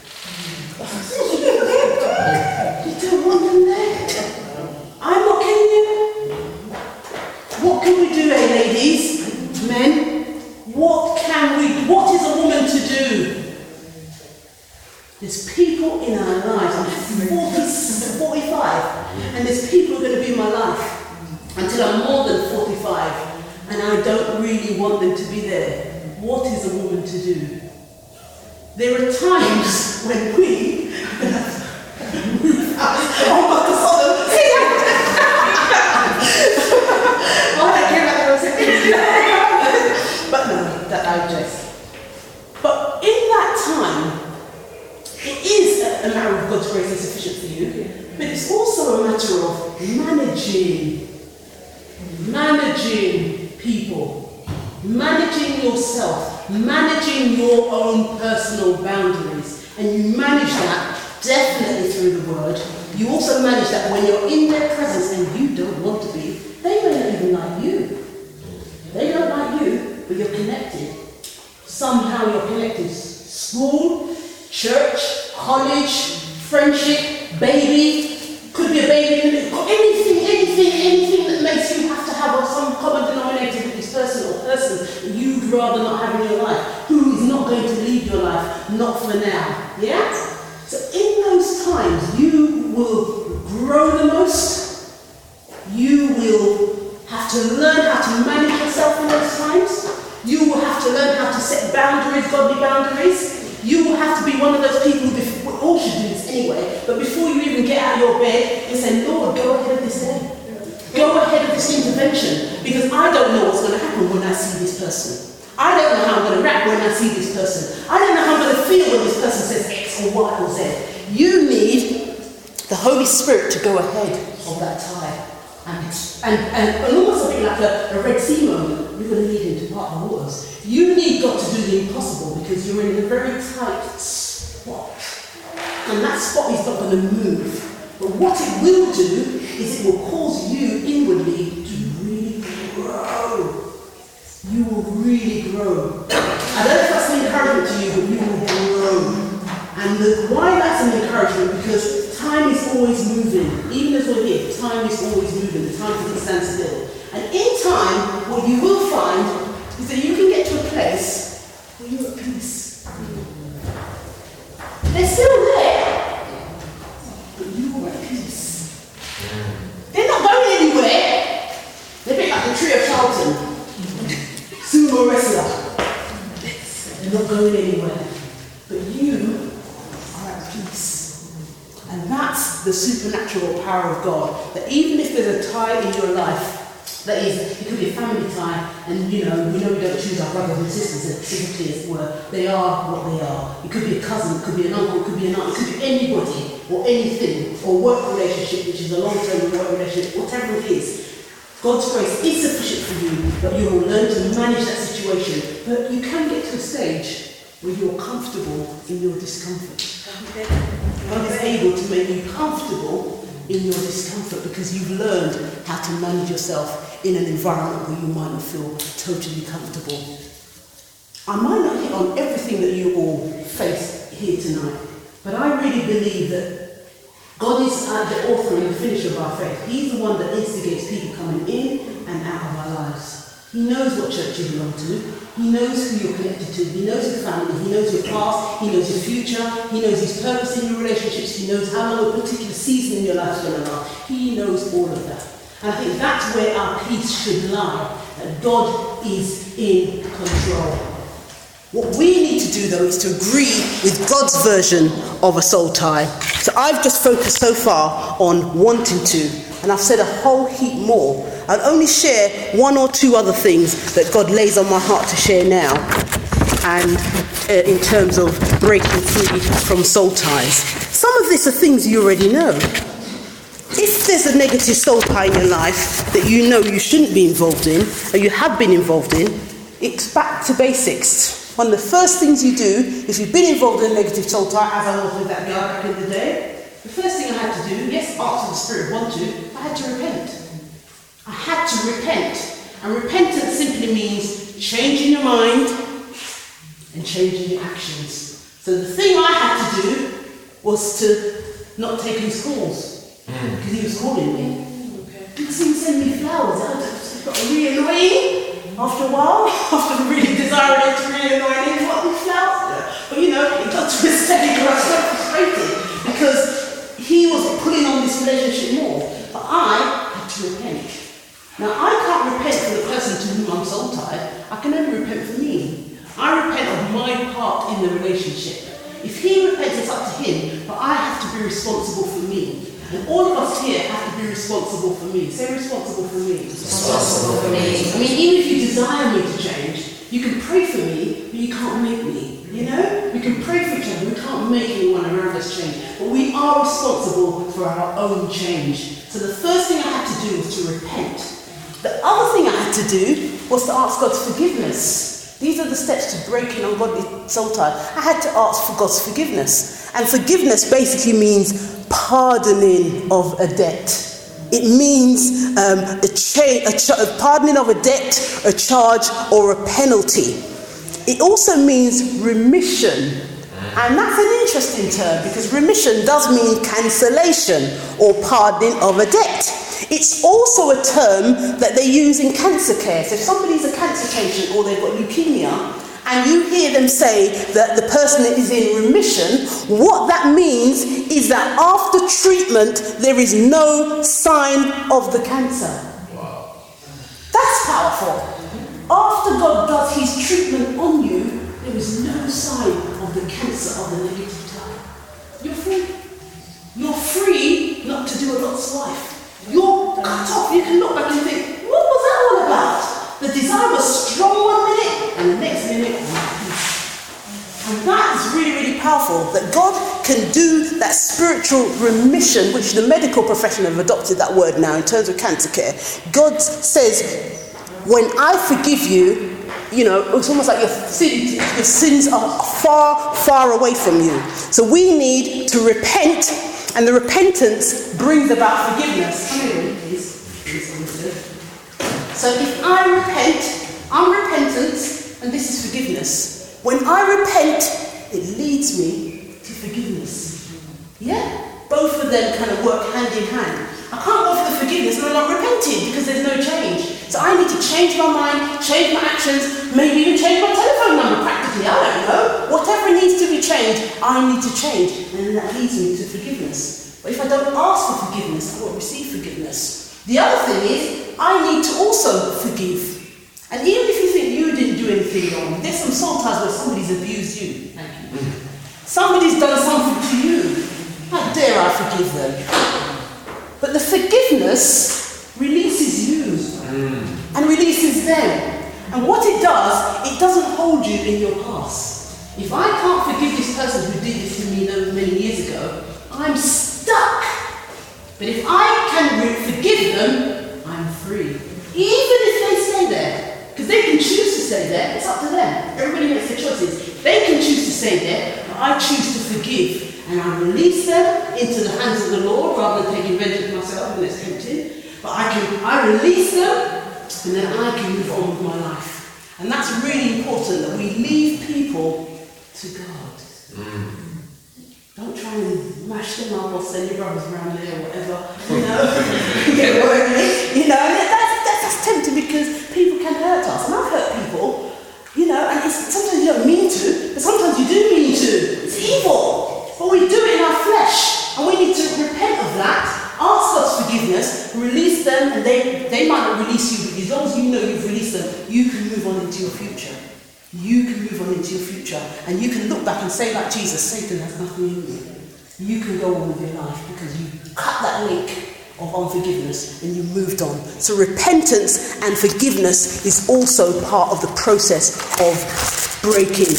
like them. You don't want them there. I'm not kidding you. What can we do, ladies, men? What is a woman to do? There's people in our lives. I'm 45, and there's people who are going to be in my life until I'm more than 45 and I don't really want them to be there. What is a woman to do? There are times when we but no, that I jest. But in that time, it is a matter of God's grace is sufficient for you, but it's also a matter of managing people, managing yourself, managing your own personal boundaries, and you manage that definitely through the word. You also manage that when you're in their presence and you don't want to be. They may not even like you. They don't like you, but you're connected. Somehow you're connected. School, church, college, friendship, baby, could be a baby, anything that makes you have to have some common denominator with this person or person that you'd rather not have in your life, who is not going to leave your life, not for now. Yeah? So in those times, you will grow the most. You will have to learn how to manage yourself in those times. You will have to learn how to set boundaries, godly boundaries. You will have to be one of those people, we all should do this anyway, but before you even get out of your bed, you say, Lord, go ahead of this day. Go ahead of this intervention, because I don't know what's going to happen when I see this person. I don't know how I'm going to react when I see this person. I don't know how I'm going to feel when this person says X or Y or Z. You need the Holy Spirit to go ahead of that tide. And almost a bit like a Red Sea moment, you're going to need him to part the waters. You need God to do the impossible because you're in a very tight spot. And that spot is not going to move. But what it will do is it will cause you inwardly to really grow. You will really grow. I don't know if that's an encouragement to you, but you will grow. And why that's an encouragement? Because time is always moving. Even as we're here, time is always moving. The time doesn't stand still. And in time, what you will find is that you can get to a place where you're at peace. They're still there, but you are at peace. They're not going anywhere. They're a bit like the tree of Charlton. Sumo wrestler. They're not going anywhere. But you are at peace. And that's the supernatural power of God. That even if there's a tie in your life, that is, it could be a family tie, and we know we don't choose our brothers and sisters typically as it were. They are what they are. It could be a cousin, it could be an uncle, it could be an aunt, it could be anybody or anything, or work relationship, which is a long-term work relationship, whatever it is. God's grace is sufficient for you, but you will learn to manage that situation. But you can get to a stage where you're comfortable in your discomfort. God is able to make you comfortable in your discomfort because you've learned how to manage yourself in an environment where you might not feel totally comfortable. I might not hit on everything that you all face here tonight, but I really believe that God is the author and the finisher of our faith. He's the one that instigates people coming in and out of our lives. He knows what church you belong to. He knows who you're connected to. He knows your family. He knows your past. He knows your future. He knows his purpose in your relationships. He knows how long a particular season in your life is going to last. He knows all of that. And I think that's where our peace should lie. That God is in control. What we need to do, though, is to agree with God's version of a soul tie. So I've just focused so far on wanting to, and I've said a whole heap more. I'll only share one or two other things that God lays on my heart to share now, and in terms of breaking free from soul ties. Some of this are things you already know. If there's a negative soul tie in your life that you know you shouldn't be involved in, or you have been involved in, it's back to basics. One of the first things you do, if you've been involved in a negative soul tie, as I was with that guy back in the day, the first thing I had to do, yes, ask the Spirit, want to, I had to repent. I had to repent. And repentance simply means changing your mind and changing your actions. So the thing I had to do was to not take his calls. Because he was calling me. Because he would send me flowers. It got really annoying after a while. After really desiring it to really annoying him. What, these flowers? But it got to a stage where I was so frustrated. Because he was pulling on this relationship more. But I had to repent. Now, I can't repent for the person to whom I'm relationship. If he repents, it's up to him, but I have to be responsible for me. And all of us here have to be responsible for me. Say responsible for me. Responsible for me. I mean, even if you desire me to change, you can pray for me, but you can't make me. You know? We can pray for each other, we can't make anyone around us change. But we are responsible for our own change. So the first thing I had to do was to repent. The other thing I had to do was to ask God's forgiveness. These are the steps to breaking ungodly soul ties. I had to ask for God's forgiveness. And forgiveness basically means pardoning of a debt. It means pardoning of a debt, a charge, or a penalty. It also means remission. And that's an interesting term because remission does mean cancellation or pardoning of a debt. It's also a term that they use in cancer care. So if somebody's a cancer patient or they've got leukemia, and you hear them say that the person is in remission, what that means is that after treatment, there is no sign of the cancer. Wow. That's powerful. After God does his treatment on you, there is no sign of the cancer of the negative type. You're free. You're free not to do a Lot's wife. You're cut off. You can look back and think, what was that all about? The desire was strong 1 minute, and the next minute, and that is really, really powerful, that God can do that spiritual remission, which the medical profession have adopted that word now in terms of cancer care. God says, when I forgive you, you know, it's almost like your sins are far, far away from you. So we need to repent, and the repentance brings about forgiveness. Come here, please. So if I repent, I'm repentance, and this is forgiveness. When I repent, it leads me to forgiveness. Yeah? Both of them kind of work hand in hand. I can't go for the forgiveness and I'm not repenting because there's no change. So I need to change my mind, change my actions, maybe even change my telephone number practically, I don't know. Whatever needs to be changed, I need to change. And then that leads me to forgiveness. But if I don't ask for forgiveness, I won't receive forgiveness. The other thing is, I need to also forgive. And even if you think you didn't do anything wrong, there's some soul ties where somebody's abused you. Thank you. Somebody's done something to you. How dare I forgive them? But the forgiveness releases you and releases them. And what it does, it doesn't hold you in your past. If I can't forgive this person who did this to me many years ago, I'm stuck. But if I can forgive them, I'm free. Even if they stay there. Because they can choose to stay there. It's up to them. Everybody makes their choices. They can choose to stay there, but I choose to forgive. And I release them into the hands of the Lord rather than taking vengeance myself when it's tempting. But I release them, and then I can move on with my life. And that's really important, that we leave people to God. Don't try and mash them up or send your brothers around there or whatever. You know, and that's tempting because people can hurt us. And I've hurt people, you know, and sometimes you don't mean to, but sometimes you do mean to. It's evil. But we do it in our flesh, and we need to repent of that, ask God's forgiveness, release them, and they might not release you, but as long as you know you've released them, you can move on into your future. You can move on into your future, and you can look back and say like Jesus, Satan has nothing in you. You can go on with your life because you cut that link of unforgiveness and you moved on. So repentance and forgiveness is also part of the process of breaking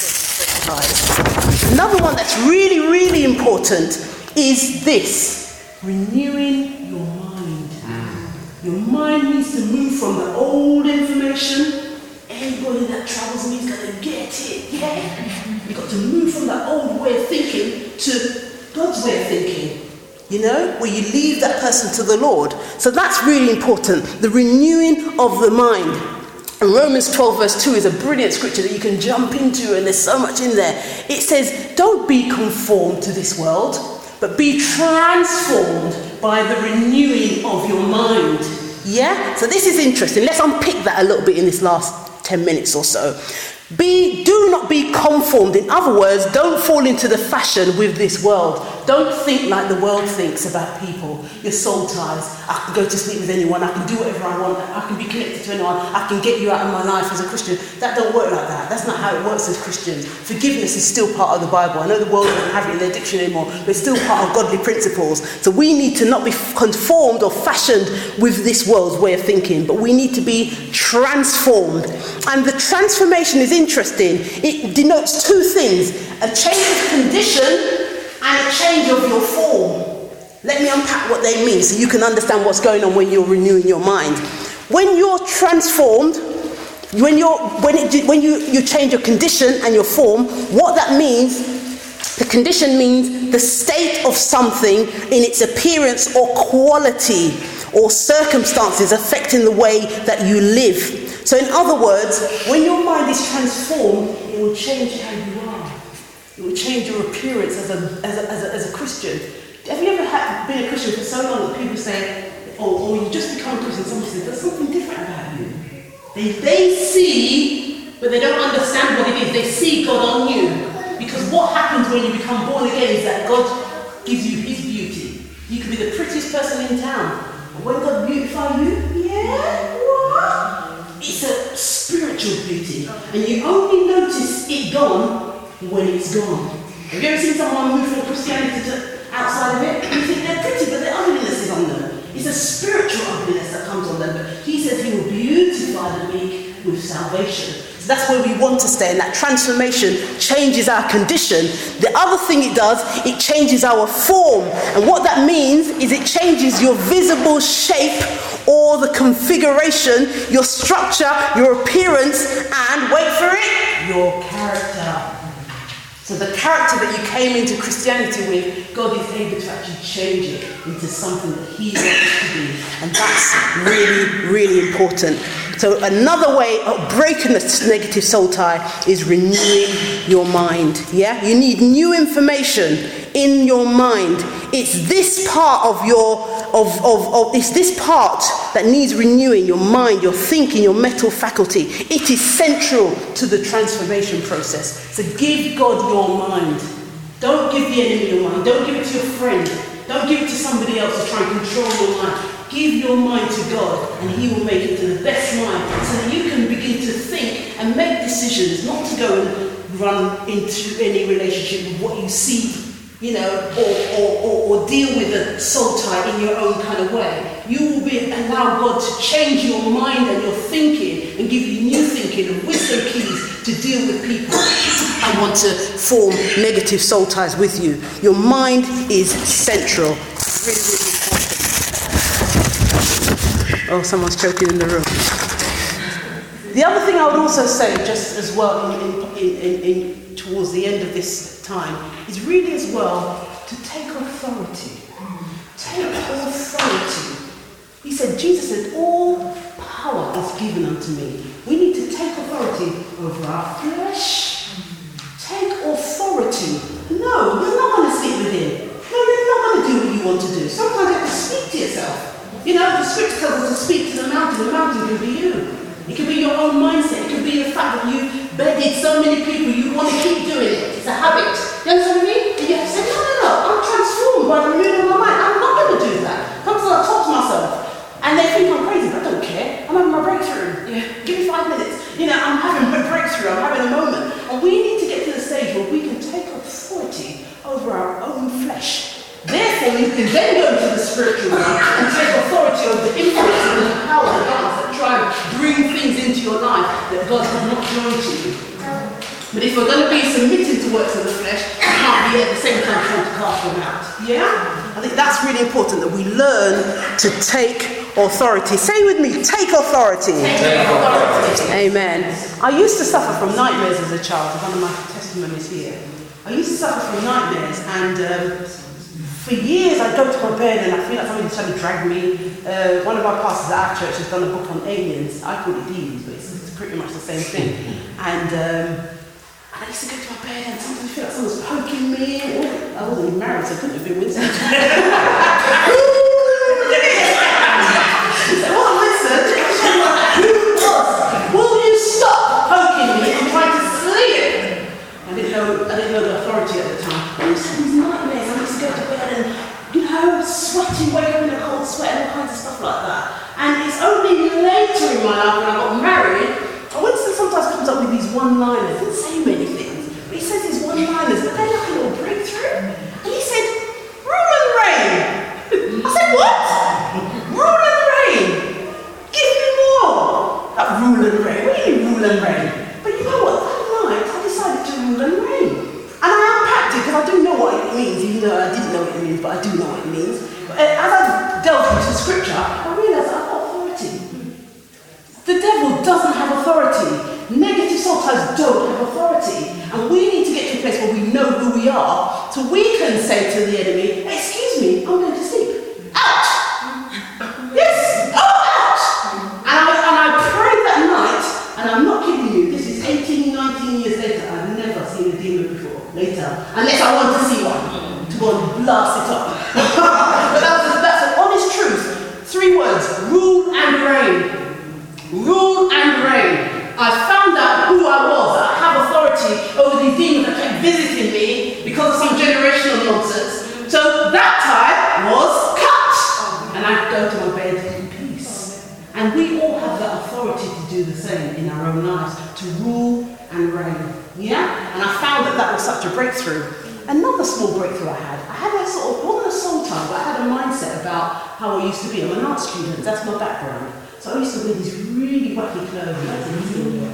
ties. Another one that's really, really important is this: renewing your mind. Your mind needs to move from the old information. Anybody that travels me is going to get it, yeah? You've got to move from that old way of thinking to God's way of thinking, you know, where you leave that person to the Lord. So that's really important, the renewing of the mind. And Romans 12 verse 2 is a brilliant scripture that you can jump into, and there's so much in there. It says, don't be conformed to this world, but be transformed by the renewing of your mind. Yeah? So this is interesting. Let's unpick that a little bit in this last 10 minutes or so. Do not be conformed. In other words, don't fall into the fashion with this world. Don't think like the world thinks about people. Your soul ties. I can go to sleep with anyone. I can do whatever I want. I can be connected to anyone. I can get you out of my life as a Christian. That don't work like that. That's not how it works as Christians. Forgiveness is still part of the Bible. I know the world doesn't have it in their dictionary anymore, but it's still part of godly principles. So we need to not be conformed or fashioned with this world's way of thinking, but we need to be transformed. And the transformation is interesting. It denotes two things: a change of condition and a change of your form. Let me unpack what they mean so you can understand what's going on when you're renewing your mind. When you're transformed, when you change your condition and your form, what that means, the condition means the state of something in its appearance or quality or circumstances affecting the way that you live. So in other words, when your mind is transformed, it will change how you are. It will change your appearance as a Christian. Have you ever been a Christian for so long that people say, oh, you just become a Christian, somebody says, there's something different about you. They see, but they don't understand what it is. They see God on you. Because what happens when you become born again is that God gives you his beauty. You can be the prettiest person in town. But when God beautifies you, yeah, what? It's a spiritual beauty. And you only notice it gone when it's gone. Have you ever seen someone move from Christianity to outside of it? You think they're pretty, but their ugliness is on them. It's a spiritual ugliness that comes on them. But he says he will beautify the meek with salvation. So that's where we want to stay. And that transformation changes our condition. The other thing it does, it changes our form. And what that means is it changes your visible shape or the configuration, your structure, your appearance, and wait for it, your character. So the character that you came into Christianity with, God is able to actually change it into something that he wants it to be. And that's really, really important. So another way of breaking the negative soul tie is renewing your mind. Yeah? You need new information in your mind. It's this part of your it's this part that needs renewing, your mind, your thinking, your mental faculty. It is central to the transformation process. So give God your mind. Don't give the enemy your mind. Don't give it to your friend. Don't give it to somebody else to try and control your mind. Give your mind to God and he will make it to the best mind so that you can begin to think and make decisions, not to go and run into any relationship with what you see, you know, or deal with a soul tie in your own kind of way. You will allow God to change your mind and your thinking and give you new thinking and wisdom keys to deal with people and want to form negative soul ties with you. Your mind is central. It's really, really important. Oh, someone's choking in the room. The other thing I would also say, just as well, in towards the end of this time, is really as well to take authority. Take authority. He said, Jesus said, all power is given unto me. We need to take authority over our flesh. Take authority. No, you're not going to sit with him. No, you're not going to do what you want to do. Sometimes you have to speak to yourself. You know, the scripture tells us to speak to the mountain. The mountain can be you. It could be your own mindset. It could be the fact that you bedded so many people, you want to keep doing it. It's a habit. You understand what I mean? And you have to say, no, I'm transformed by the renewing of my mind. I'm not going to do that. Sometimes I talk to myself. And they think I'm crazy, but I don't care. I'm having my breakthrough. Yeah. Give me 5 minutes. You know, I'm having a breakthrough. I'm having a moment. And we need to get to the stage where we can take authority over our own flesh. Therefore, you can then go into the spiritual realm and take authority over the influences and the power of God that try to bring things into your life that God has not joined to you. But if we're going to be submitting to works of the flesh, we can't be at the same time trying to cast them out. Yeah? I think that's really important, that we learn to take authority. Say with me, take authority. Take authority. Amen. I used to suffer from nightmares as a child. One of my testimonies here. I used to suffer from nightmares, and for years I'd go to my bed and I feel like somebody's trying to drag me. One of our pastors at our church has done a book on aliens. I call it demons, but it's pretty much the same thing. And I used to go to my bed and sometimes I feel like someone's poking me. I wasn't even married, so I couldn't have been with someone. Well, listen, will you stop poking me? I'm trying to sleep. I didn't know the authority at the time. I used to have these nightmares. I used to go to sweating, waking up in a cold sweat and all kinds of stuff like that. And it's only later in my life when I got married, Winston sometimes comes up with these one-liners. He doesn't say many things, but he says these one-liners, but they're like a little breakthrough. And he said, rule and reign. I said, what? Rule and reign. Give me more. That rule and reign. What do you mean rule and reign? But you know what? That night I decided to rule and reign. And I unpacked it because I do know what it means, even though I didn't know what it means, but I do know what it means. But as I delved into scripture, I realised I've got authority. The devil doesn't have authority. Negative soul ties don't have authority. And we need to get to a place where we know who we are, so we can say to the enemy, excuse me, I'm going to sleep. Out! Yes! Oh, out! And I prayed that night, and I'm not kidding you, this is 18, 19 years later, I've never seen a demon before. Later, unless I want to see one, to go and blast it up. But that's an honest truth. 3 words, rule and reign. Rule and reign. I found out who I was. I have authority over these demons that kept visiting me because of some generational nonsense. So that time was cut. And I go to my bed in peace. And we all have that authority to do the same in our own lives, to rule and reign. Yeah? And I found that was such a breakthrough. Another small breakthrough I had a sort of, wasn't a soul tie, but I had a mindset about how I used to be. I'm an art student, that's my background. So I used to wear these really wacky clothes.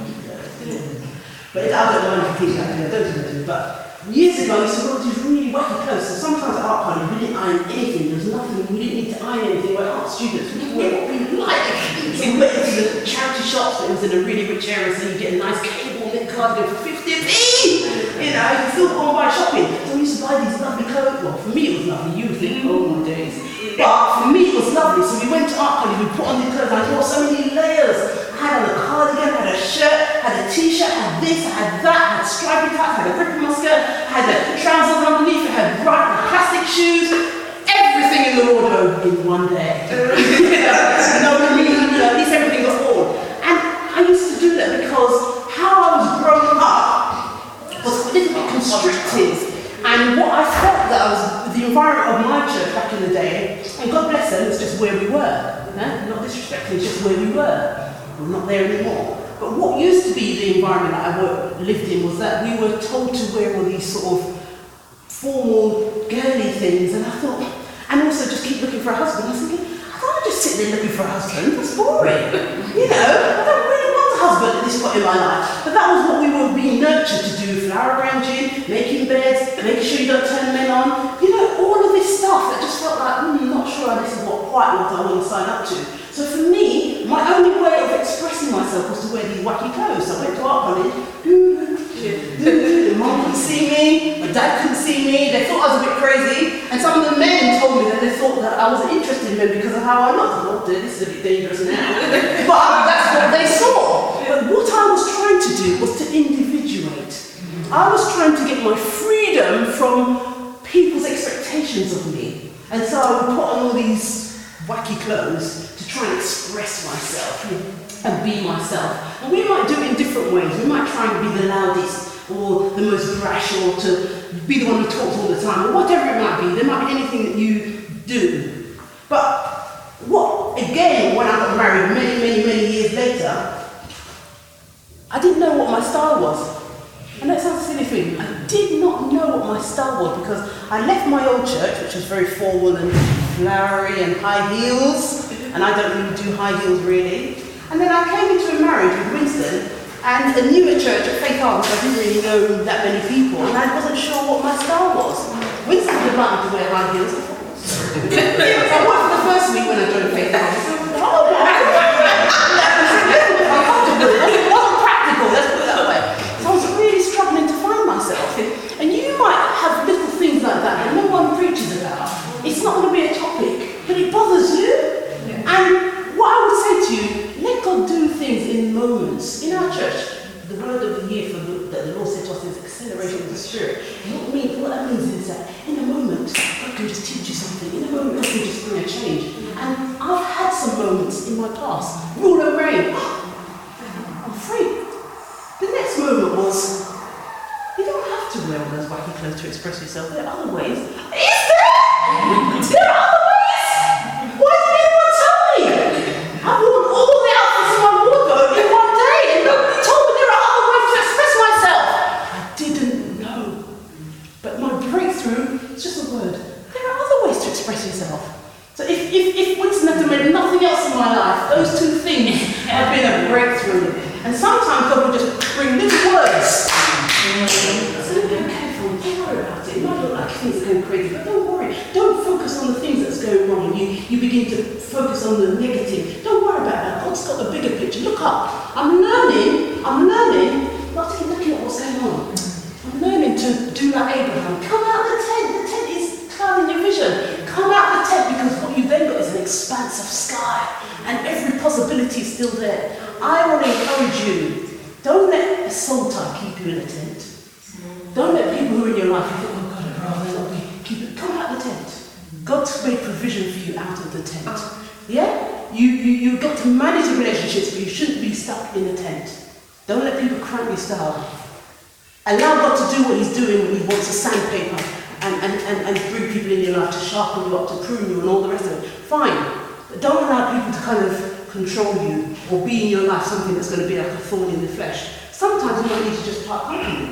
But I don't mind if you think I do, but years ago I used to wear these really wacky clothes. So sometimes at art college we didn't iron anything, there was nothing, we didn't need to iron anything. We're art students, we could wear what we like. So we went into the charity shops, but it was in a really rich area, so you get a nice cable knit cardigan for 50p! You know, you can still go and buy shopping. So we used to buy these lovely clothes. Well, for me it was lovely, you would think, oh my days. But for me it was lovely, so we went to art college, we put on these clothes, I wore so many layers. I had on a cardigan, had a shirt, had a t-shirt, had this, I had that, I had stripy tops, had a rip in my skirt, I had the trousers underneath, I had bright plastic shoes, everything in the wardrobe in one day. At least everything was worn. And I used to do that because how I was growing up was a little bit constricted. And what I felt that I was, the environment of my church back in the day, and God bless them, it's just where we were. Not disrespectful, it's just where we were. We're not there anymore. But what used to be the environment that I lived in was that we were told to wear all these sort of formal, girly things. And I thought, and also just keep looking for a husband. I was thinking, I can't just sit there looking for a husband, that's boring. You know, I don't really want a husband at this point in my life. But that was what we were being nurtured to do, flower arranging, making beds, making sure you don't turn men on. You know, all of this stuff that just felt like, not sure this is quite what I want to sign up to. So for me, my only way of expressing myself was to wear these wacky clothes. So I went to art college, mum couldn't see me, my dad couldn't see me, they thought I was a bit crazy, and some of the men told me that they thought that I wasn't interested in men because of how I looked. I thought, this is a bit dangerous now. But that's what they saw. But what I was trying to do was to individuate. I was trying to get my freedom from people's expectations of me. And so I would put on all these wacky clothes to try and express myself and be myself. And we might do it in different ways. We might try and be the loudest or the most brash or to be the one who talks all the time or whatever it might be. There might be anything that you do. But again, when I got married many years later, I didn't know what my style was. And that sounds silly for you. I did not know what my style was because I left my old church, which was very formal and flowery and high heels, and I don't really do high heels really. And then I came into a marriage with Winston and a newer church at Faith Arms. I didn't really know that many people, and I wasn't sure what my style was. Winston would like me to wear high heels. So I worked for the first week when I joined Faith Arms. Oh, it wasn't practical, let's put it that way. So I was really struggling to find myself. And you might have little things like that that no one preaches about. It's not going to be a topic, but it bothers you. And what I would say to you, let God do things in moments. In our church, the word of the year that the Lord said to us is acceleration of the Spirit. What that means is that in a moment, God can just teach you something. In a moment, God can just bring a change. And I've had some moments in my past. Rule and reign. I'm free. The next moment was, you don't have to wear all those wacky clothes to express yourself. There are other ways. Is there? There are express yourself. So if Winston had made nothing else in my life, those two things have been a breakthrough. And sometimes God will just bring little words. So be careful, don't worry about it. It might look like things are going crazy, but don't worry. Don't focus on the things that's going wrong. You begin to focus on the negative. Don't worry about that. God's got the bigger picture. Look up. I'm learning not to keep looking at what's going on. I'm learning to do like Abraham. Come out the tent. The tent is clouding your vision. Come out the tent, because what you've then got is an expanse of sky. And every possibility is still there. I want to encourage you, don't let a soul tie keep you in a tent. Don't let people who are in your life, you think, oh God, I'd rather not be, keep it. Come out of the tent. God's made provision for you out of the tent. Yeah? You've got to manage the relationships, but you shouldn't be stuck in the tent. Don't let people crank your style. Allow God to do what he's doing when he wants to sandpaper and bring people in your life to sharpen you up, to prune you and all the rest of it. Fine. But don't allow people to kind of control you or be in your life something that's going to be like a thorn in the flesh. Sometimes you might need to just part company.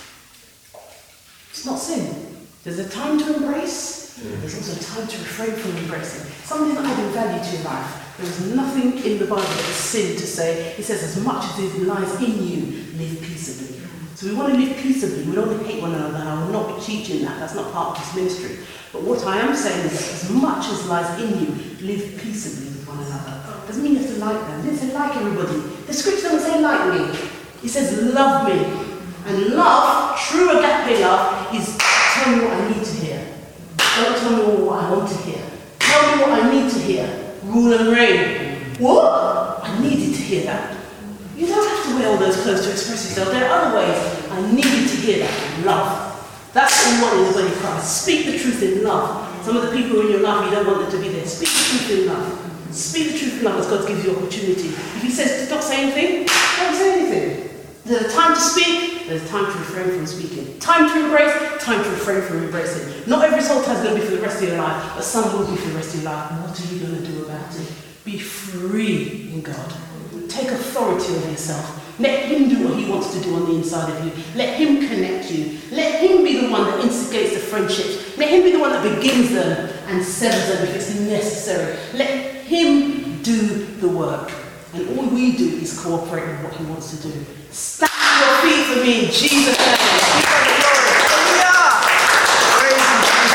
It's not sin. There's a time to embrace. There's also a time to refrain from embracing. Something that adding value to your life. There is nothing in the Bible that is sin to say. It says, as much as it lies in you, live peaceably. So we want to live peaceably. We don't hate one another. I will not be teaching that. That's not part of this ministry. But what I am saying is that as much as lies in you, live peaceably with one another. Doesn't mean you have to like them. It doesn't say like everybody. The scripture doesn't say like me. It says love me. And love, true agape love, is tell me what I need to hear. Don't tell me what I want to hear. Tell me what I need to hear. Rule and reign. What? I needed to hear that. You don't have to wear all those clothes to express yourself. There are other ways. I needed to hear that. Love. That's what we want in the body of Christ. Speak the truth in love. Some of the people in your life, you don't want them to be there. Speak the truth in love. Speak the truth in love as God gives you opportunity. If he says to not say anything, don't say anything. There's a time to speak, there's a time to refrain from speaking. Time to embrace, time to refrain from embracing. Not every soul tie is going to be for the rest of your life, but some will be for the rest of your life. What are you going to do about it? Be free in God. Take authority over yourself. Let him do what he wants to do on the inside of you. Let him connect you. Let him be the one that instigates the friendships. Let him be the one that begins them and severs them if it's necessary. Let him do the work. And all we do is cooperate with what he wants to do. Stand on your feet for me in Jesus' name. Give God the glory. Hallelujah. Praise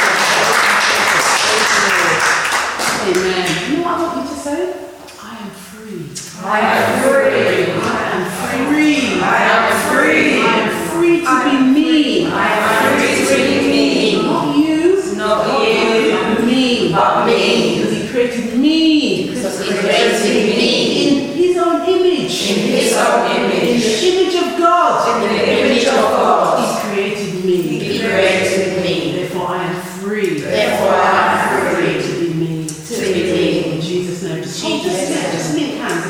you, Jesus. Amen. You know what I want you to say? I am free. I am free. I am free. I am free. I am free to be me. I am free to be me. Not you. Not you. But me. But me. Because he created me. Because he created me. In his own image. In his own image. In the image of God. In the image of God. He created me. He created me. Therefore I am free. Therefore I am free. To be me. To be me. In Jesus' name. Just link hands.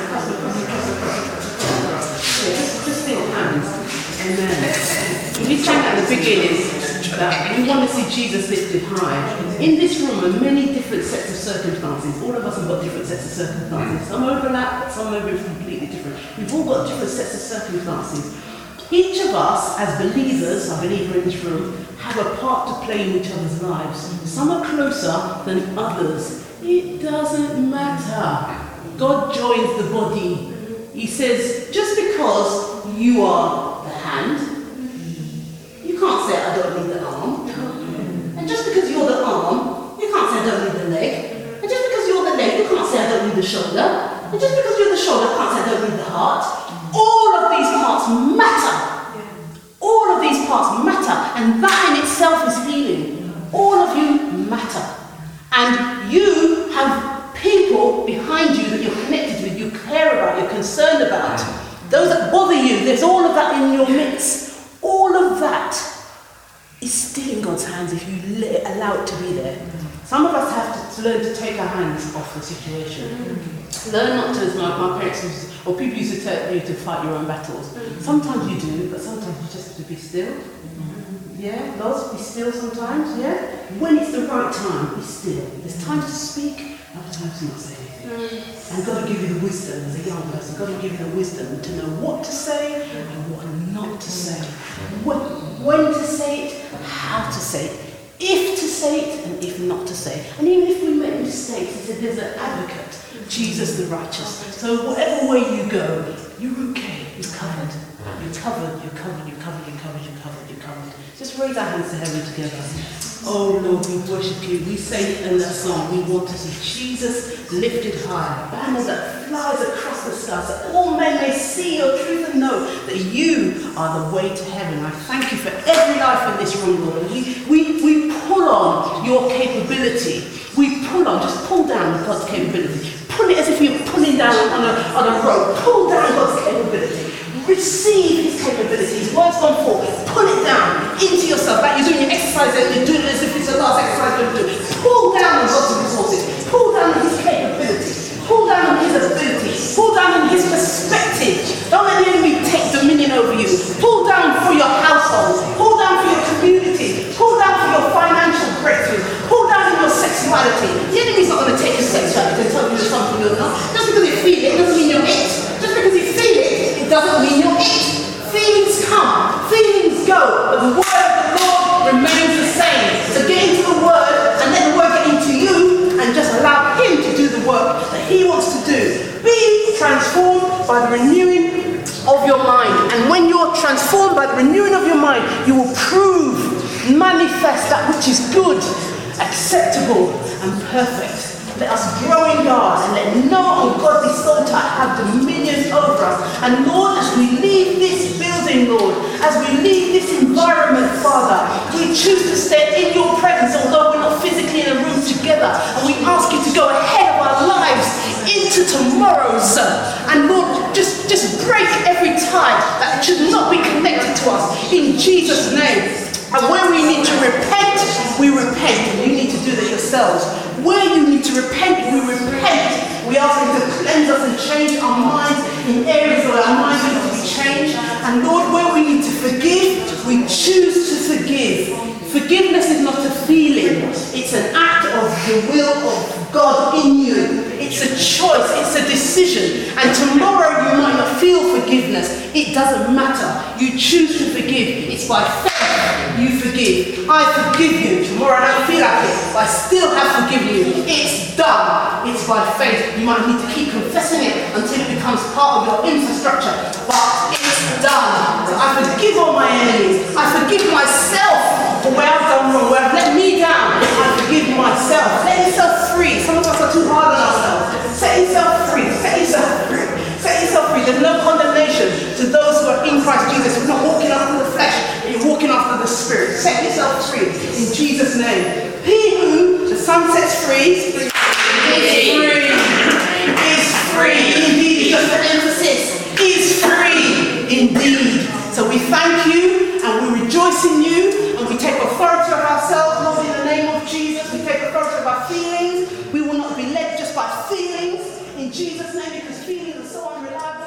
Just link hands. Amen. We sang at the beginning that we want to see Jesus lifted high. In this room are many different sets of circumstances. All of us have got different sets of circumstances. Some overlap, some are completely different. We've all got different sets of circumstances. Each of us, as believers, I believe in this room, have a part to play in each other's lives. Some are closer than others. It doesn't matter. God joins the body. He says, just because you are the hand, you can't say, I don't need the arm. And just because you're the arm, you can't say, I don't need the leg. And just because you're the leg, you can't say, I don't need the shoulder. And just because you're the shoulder, you can't say, I don't need the heart. All of these parts matter. All of these parts matter. And that in itself is healing. All of you matter. And you have people behind you that you're connected with, you care about, you're concerned about. Those that bother you, there's all of that in your midst. All of that is still in God's hands if you allow it to be there. Some of us have to learn to take our hands off the situation. Learn not to, as my parents used, or people used to tell you to fight your own battles. Sometimes you do, but sometimes you just have to be still. Yeah, Loz, be still sometimes, yeah? When it's the right time, be still. There's times to speak, other times to not say anything. And God will give you the wisdom as a young person. God will give you the wisdom to know what to say and what not to say. When to say it, how to say it, if to say it and if not to say. And even if we make mistakes, he said there's an advocate, Jesus the righteous. So whatever way you go, you're okay, you're covered. You're covered, you're covered, you're covered, you're covered, you're covered, you're covered. Just raise our hands to heaven together. Oh Lord, we worship you. We say in that song, we want to see Jesus lifted high, a banner that flies across the skies, that all men may see your truth and know that you are the way to heaven. I thank you for every life in this room, Lord. We pull on your capability. We just pull down God's capability. Pull it as if you're pulling down on a rope. Pull down God's capability. Receive his capability. His word's gone forth. Pull it down into yourself. Like you're doing your exercise and you're doing it as if it's the last exercise you're doing. Pull down on God's resources. Pull down on his capability. Pull down on his ability. Pull down on his perspective. Don't let the enemy take dominion over you. Pull down for your household. Pull down for your community. Pull down for your financial breakthrough. Pull down in your sexuality. The enemy's not going to take your sexuality and tell you there's something you're not. Just because you feel it doesn't mean you're it. Just because you feel it doesn't mean you're it. Feelings come, feelings go, but the word of the Lord remains the same. So get into the word and let the word get into you and just allow him to do the work that he wants to do. Be transformed by the renewing of your mind. And when you're transformed by the renewing of your mind, you will manifest that which is good, acceptable and perfect. Let us grow in God and let no ungodly soul type have dominion over us. And Lord, as we leave this building, Lord, as we leave this environment, Father, we choose to stay in your presence, although we're not physically in a room together. And we ask you to go ahead of our lives into tomorrow's. And Lord, just break every tie that should not be connected to us in Jesus' name. And where we need to repent, we repent. And you need to do that yourselves. Where you need to repent, we repent. We ask him to cleanse us and change our minds in areas where our minds need to be changed. And Lord, where we need to forgive, we choose to forgive. Forgiveness is not a feeling. It's an act of the will of God in you. It's a choice. It's a decision. And tomorrow you might not feel forgiveness. It doesn't matter. You choose to forgive. It's by faith you forgive. I forgive you. Tomorrow I don't feel like it, but I still have forgiven you. It's done. It's by faith. You might need to keep confessing it until it becomes part of your infrastructure. But it's done. So I forgive all my enemies. I forgive myself for where I've done wrong, where I've let me down. I forgive myself. Set yourself free. Some of us are too hard on ourselves. Set yourself free. Set yourself free. Set yourself free. There's no condemnation to those who are in Christ Jesus. We're not walking after the flesh, you're walking after the Spirit. Set yourself free in Jesus' name. He who the Son sets free is free. Is free indeed. Just for emphasis, is free indeed. So we thank you and we rejoice in you and we take authority of ourselves, Lord, in the name of Jesus. We take authority of our feelings. We will not be led just by feelings in Jesus' name, because feelings are so unreliable.